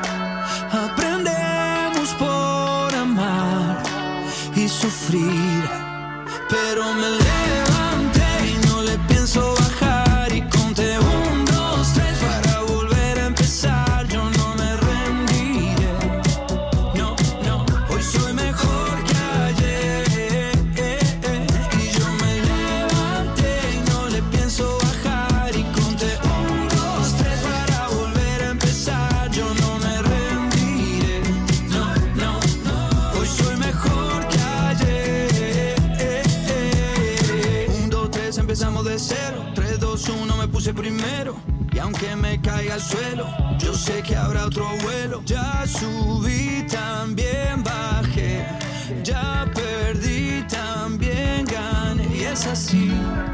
[SPEAKER 8] aprendemos por amar y sufrir, pero me levanté y no le pienso bajar y conté un, dos, tres para volver a empezar, yo no me rendiré, no, no, hoy soy mejor que ayer, eh, eh, y yo me levanté y no le pienso bajar y conté un, dos, tres para volver a empezar, yo no me rendiré, no, no, no, hoy soy mejor que ayer, eh, eh, un, dos, tres, empezamos de cero, tres, dos, uno, me puse primero. Y aunque me caiga al suelo, yo sé que habrá otro vuelo. Ya subí, también bajé. Ya perdí, también gané. Y es así,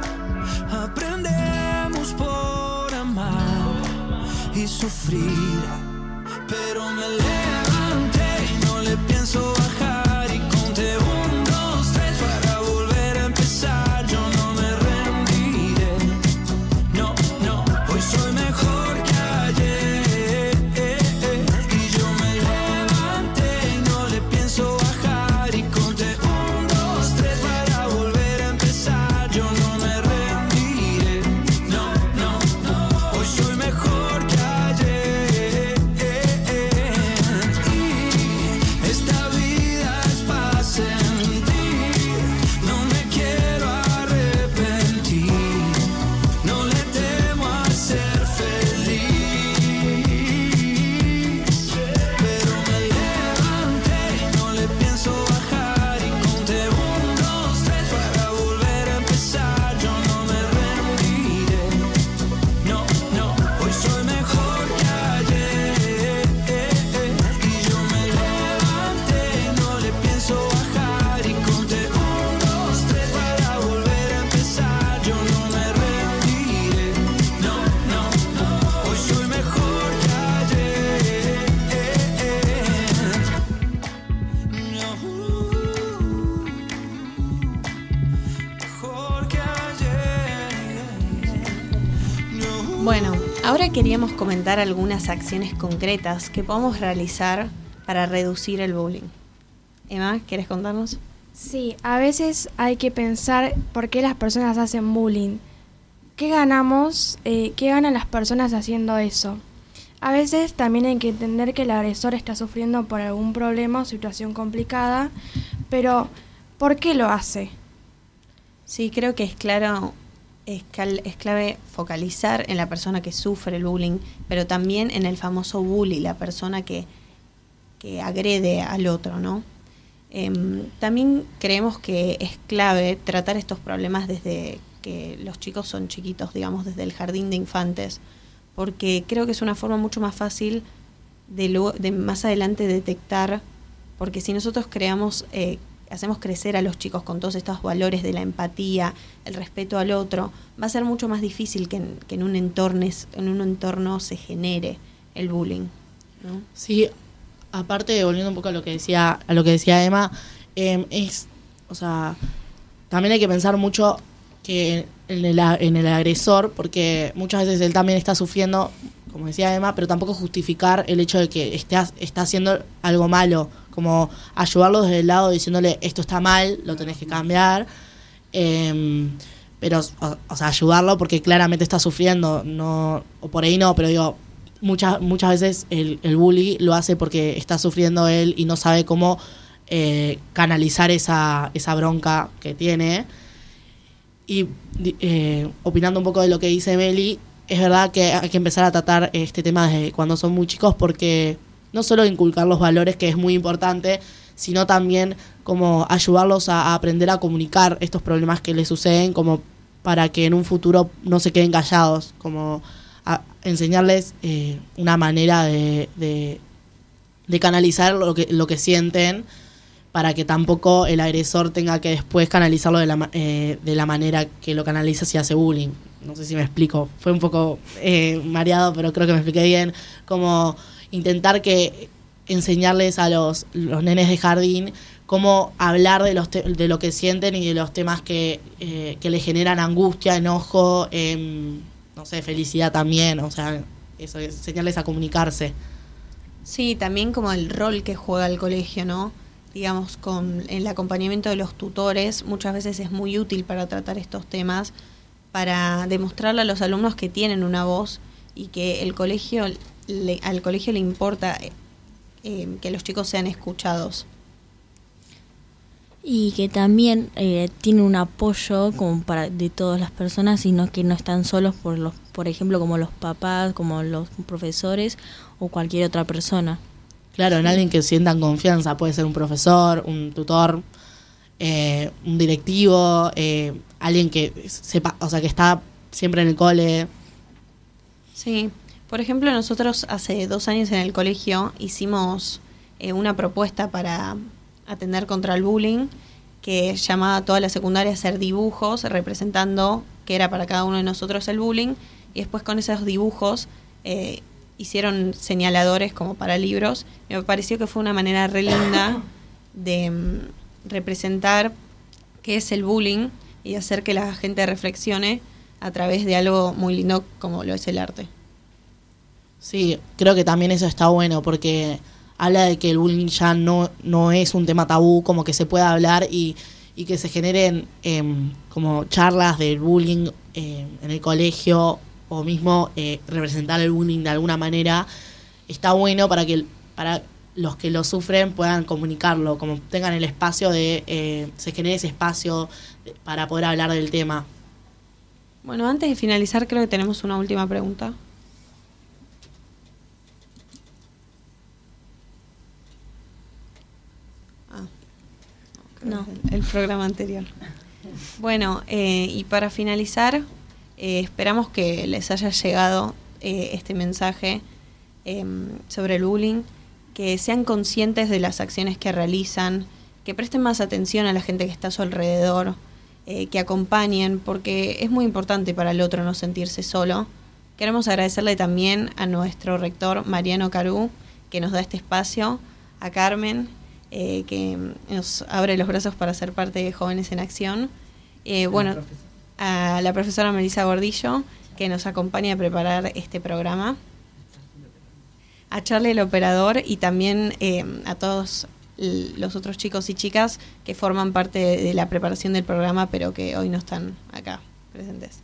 [SPEAKER 8] aprendemos por amar y sufrir. Pero me levanté y no le pienso bajar. Y conté un, dos, tres para volver a empezar. Yo no me rendiré, no, no, hoy soy mejor que ayer, eh, eh, y yo me levanté y no le pienso bajar y conté un, dos, tres para volver a empezar, yo no me rendiré, no, no, no, hoy soy mejor que ayer, eh, eh, y esta vida es para sentir, no me quiero arrepentir, no le temo a ser feliz, pero me levanté y no le pienso bajar y conté un, dos, tres para volver a empezar, yo no me rendiré, no, no, hoy soy mejor que ayer, eh, eh, y yo me levanté y no le pienso bajar y conté un, dos, tres para volver a empezar, yo no me rendiré, no, no, no, hoy soy mejor que ayer, eh, eh, mejor que ayer.
[SPEAKER 15] Bueno, ahora queríamos comentar algunas acciones concretas que podemos realizar para reducir el bullying. Emma, ¿quieres contarnos?
[SPEAKER 16] Sí, a veces hay que pensar por qué las personas hacen bullying. ¿Qué ganamos? Eh, ¿Qué ganan las personas haciendo eso? A veces también hay que entender que el agresor está sufriendo por algún problema o situación complicada, pero ¿por qué lo hace?
[SPEAKER 15] Sí, creo que es claro, es, cal- es clave focalizar en la persona que sufre el bullying, pero también en el famoso bully, la persona que, que agrede al otro, ¿no? Em, también creemos que es clave tratar estos problemas desde que los chicos son chiquitos, digamos, desde el jardín de infantes, porque creo que es una forma mucho más fácil de, luego, de más adelante detectar, porque si nosotros creamos, eh, hacemos crecer a los chicos con todos estos valores de la empatía, el respeto al otro, va a ser mucho más difícil que en, que en un entorno, en un entorno se genere el bullying, ¿no?
[SPEAKER 17] Sí, aparte, volviendo un poco a lo que decía, a lo que decía Emma, eh, es, o sea, también hay que pensar mucho que en el, en el agresor, porque muchas veces él también está sufriendo, como decía Emma, pero tampoco justificar el hecho de que esté, está haciendo algo malo, como ayudarlo desde el lado diciéndole esto está mal, lo tenés que cambiar, eh, pero, o, o sea, ayudarlo porque claramente está sufriendo, no, o por ahí no, pero digo, muchas, muchas veces el, el bully lo hace porque está sufriendo él y no sabe cómo eh, canalizar esa, esa bronca que tiene. Y eh, opinando un poco de lo que dice Meli, es verdad que hay que empezar a tratar este tema desde cuando son muy chicos, porque no solo inculcar los valores, que es muy importante, sino también como ayudarlos a, a aprender a comunicar estos problemas que les suceden, como para que en un futuro no se queden callados, como a enseñarles eh, una manera de, de, de canalizar lo que, lo que sienten, para que tampoco el agresor tenga que después canalizarlo de la, eh, de la manera que lo canaliza si hace bullying. No sé si me explico, fue un poco eh, mareado, pero creo que me expliqué bien. Como intentar que enseñarles a los, los nenes de jardín cómo hablar de los te- de lo que sienten y de los temas que, eh, que les generan angustia, enojo, eh, no sé, felicidad también. O sea, eso, enseñarles a comunicarse.
[SPEAKER 15] Sí, también como el rol que juega el colegio, ¿no? Digamos, con el acompañamiento de los tutores, muchas veces es muy útil para tratar estos temas, para demostrarle a los alumnos que tienen una voz y que el colegio le, al colegio le importa eh, que los chicos sean escuchados.
[SPEAKER 18] Y que también eh, tiene un apoyo como para de todas las personas, sino que no están solos por los, por ejemplo, como los papás, como los profesores o cualquier otra persona.
[SPEAKER 17] Claro, en alguien que sientan confianza, puede ser un profesor, un tutor, eh, un directivo, eh, alguien que sepa, o sea, que está siempre en el cole.
[SPEAKER 15] Sí, por ejemplo, nosotros hace dos años en el colegio hicimos eh, una propuesta para atender contra el bullying, que llamaba a toda la secundaria a hacer dibujos representando qué era para cada uno de nosotros el bullying, y después con esos dibujos eh, hicieron señaladores como para libros, y me pareció que fue una manera re linda de um, representar qué es el bullying y hacer que la gente reflexione a través de algo muy lindo como lo es el arte.
[SPEAKER 17] Sí, creo que también eso está bueno, porque habla de que el bullying ya no, no es un tema tabú, como que se pueda hablar y, y que se generen eh, como charlas del bullying eh, en el colegio, o mismo eh, representar el bullying de alguna manera. Está bueno para que para los que lo sufren puedan comunicarlo, como tengan el espacio de, eh, se genere ese espacio para poder hablar del tema.
[SPEAKER 15] Bueno, antes de finalizar, creo que tenemos una última pregunta. Ah, no, el, el programa anterior. Bueno, eh, y para finalizar, eh, esperamos que les haya llegado eh, este mensaje eh, sobre el bullying, que sean conscientes de las acciones que realizan, que presten más atención a la gente que está a su alrededor, eh, que acompañen, porque es muy importante para el otro no sentirse solo. Queremos agradecerle también a nuestro rector Mariano Carú, que nos da este espacio, a Carmen, eh, que nos abre los brazos para ser parte de Jóvenes en Acción, eh, bueno, a la profesora Melissa Gordillo, que nos acompaña a preparar este programa, a Charlie el operador, y también eh, a todos los otros chicos y chicas que forman parte de la preparación del programa, pero que hoy no están acá presentes.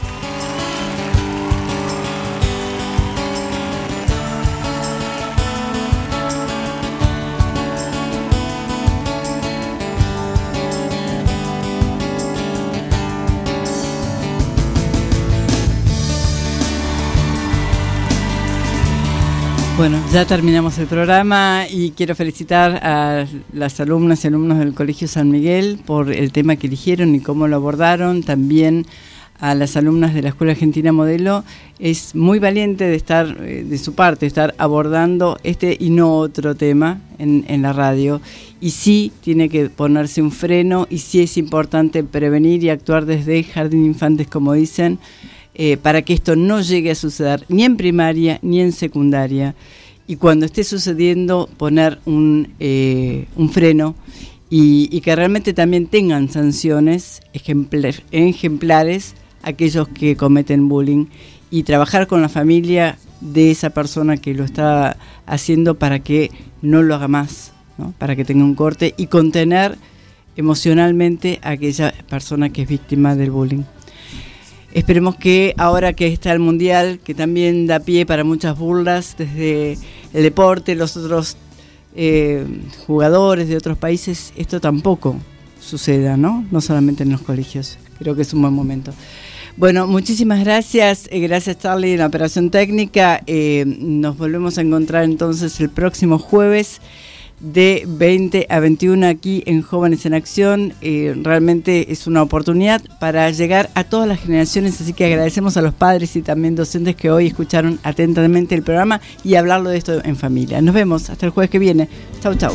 [SPEAKER 7] Bueno, ya terminamos el programa y quiero felicitar a las alumnas y alumnos del Colegio San Miguel por el tema que eligieron y cómo lo abordaron. También a las alumnas de la Escuela Argentina Modelo. Es muy valiente de estar, de su parte, estar abordando este y no otro tema en, en la radio. Y sí tiene que ponerse un freno, y sí es importante prevenir y actuar desde Jardín de Infantes, como dicen, Eh, para que esto no llegue a suceder ni en primaria ni en secundaria, y cuando esté sucediendo poner un, eh, un freno y, y que realmente también tengan sanciones ejemplar, ejemplares aquellos que cometen bullying, y trabajar con la familia de esa persona que lo está haciendo para que no lo haga más, ¿no? Para que tenga un corte y contener emocionalmente a aquella persona que es víctima del bullying. Esperemos que ahora que está el Mundial, que también da pie para muchas burlas desde el deporte, los otros eh, jugadores de otros países, esto tampoco suceda, ¿no? No solamente en los colegios. Creo que es un buen momento. Bueno, muchísimas gracias. Eh, gracias, Charlie, en la operación técnica. Eh, nos volvemos a encontrar entonces el próximo jueves de veinte a veintiuno aquí en Jóvenes en Acción. Eh, realmente es una oportunidad para llegar a todas las generaciones, así que agradecemos a los padres y también docentes que hoy escucharon atentamente el programa y hablarlo de esto en familia. Nos vemos hasta el jueves que viene. Chau, chau.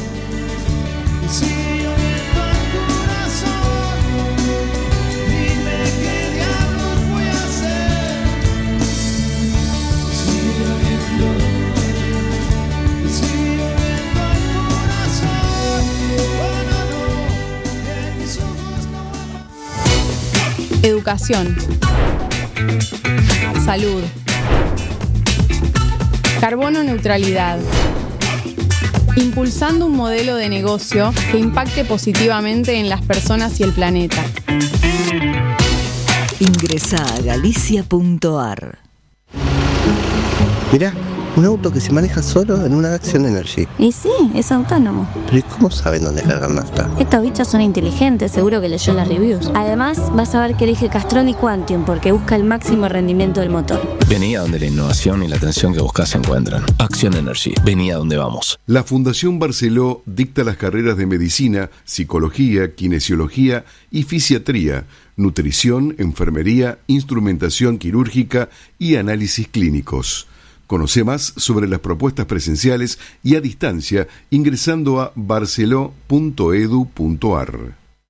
[SPEAKER 1] Educación, salud, carbono neutralidad, impulsando un modelo de negocio que impacte positivamente en las personas y el planeta.
[SPEAKER 2] Ingresa a galicia punto a r.
[SPEAKER 4] Mirá, un auto que se maneja solo en una Action Energy.
[SPEAKER 5] Y sí, es autónomo.
[SPEAKER 4] Pero ¿y cómo saben dónde cargar nafta?
[SPEAKER 5] Estos bichos son inteligentes, seguro que leyó las reviews. Además, vas a ver que elige Castrol y Quantium porque busca el máximo rendimiento del motor.
[SPEAKER 6] Vení a donde la innovación y la atención que buscas se encuentran. Action Energy, vení a donde vamos.
[SPEAKER 3] La Fundación Barceló dicta las carreras de medicina, psicología, kinesiología y fisiatría, nutrición, enfermería, instrumentación quirúrgica y análisis clínicos. Conoce más sobre las propuestas presenciales y a distancia ingresando a barceló punto edu punto a r.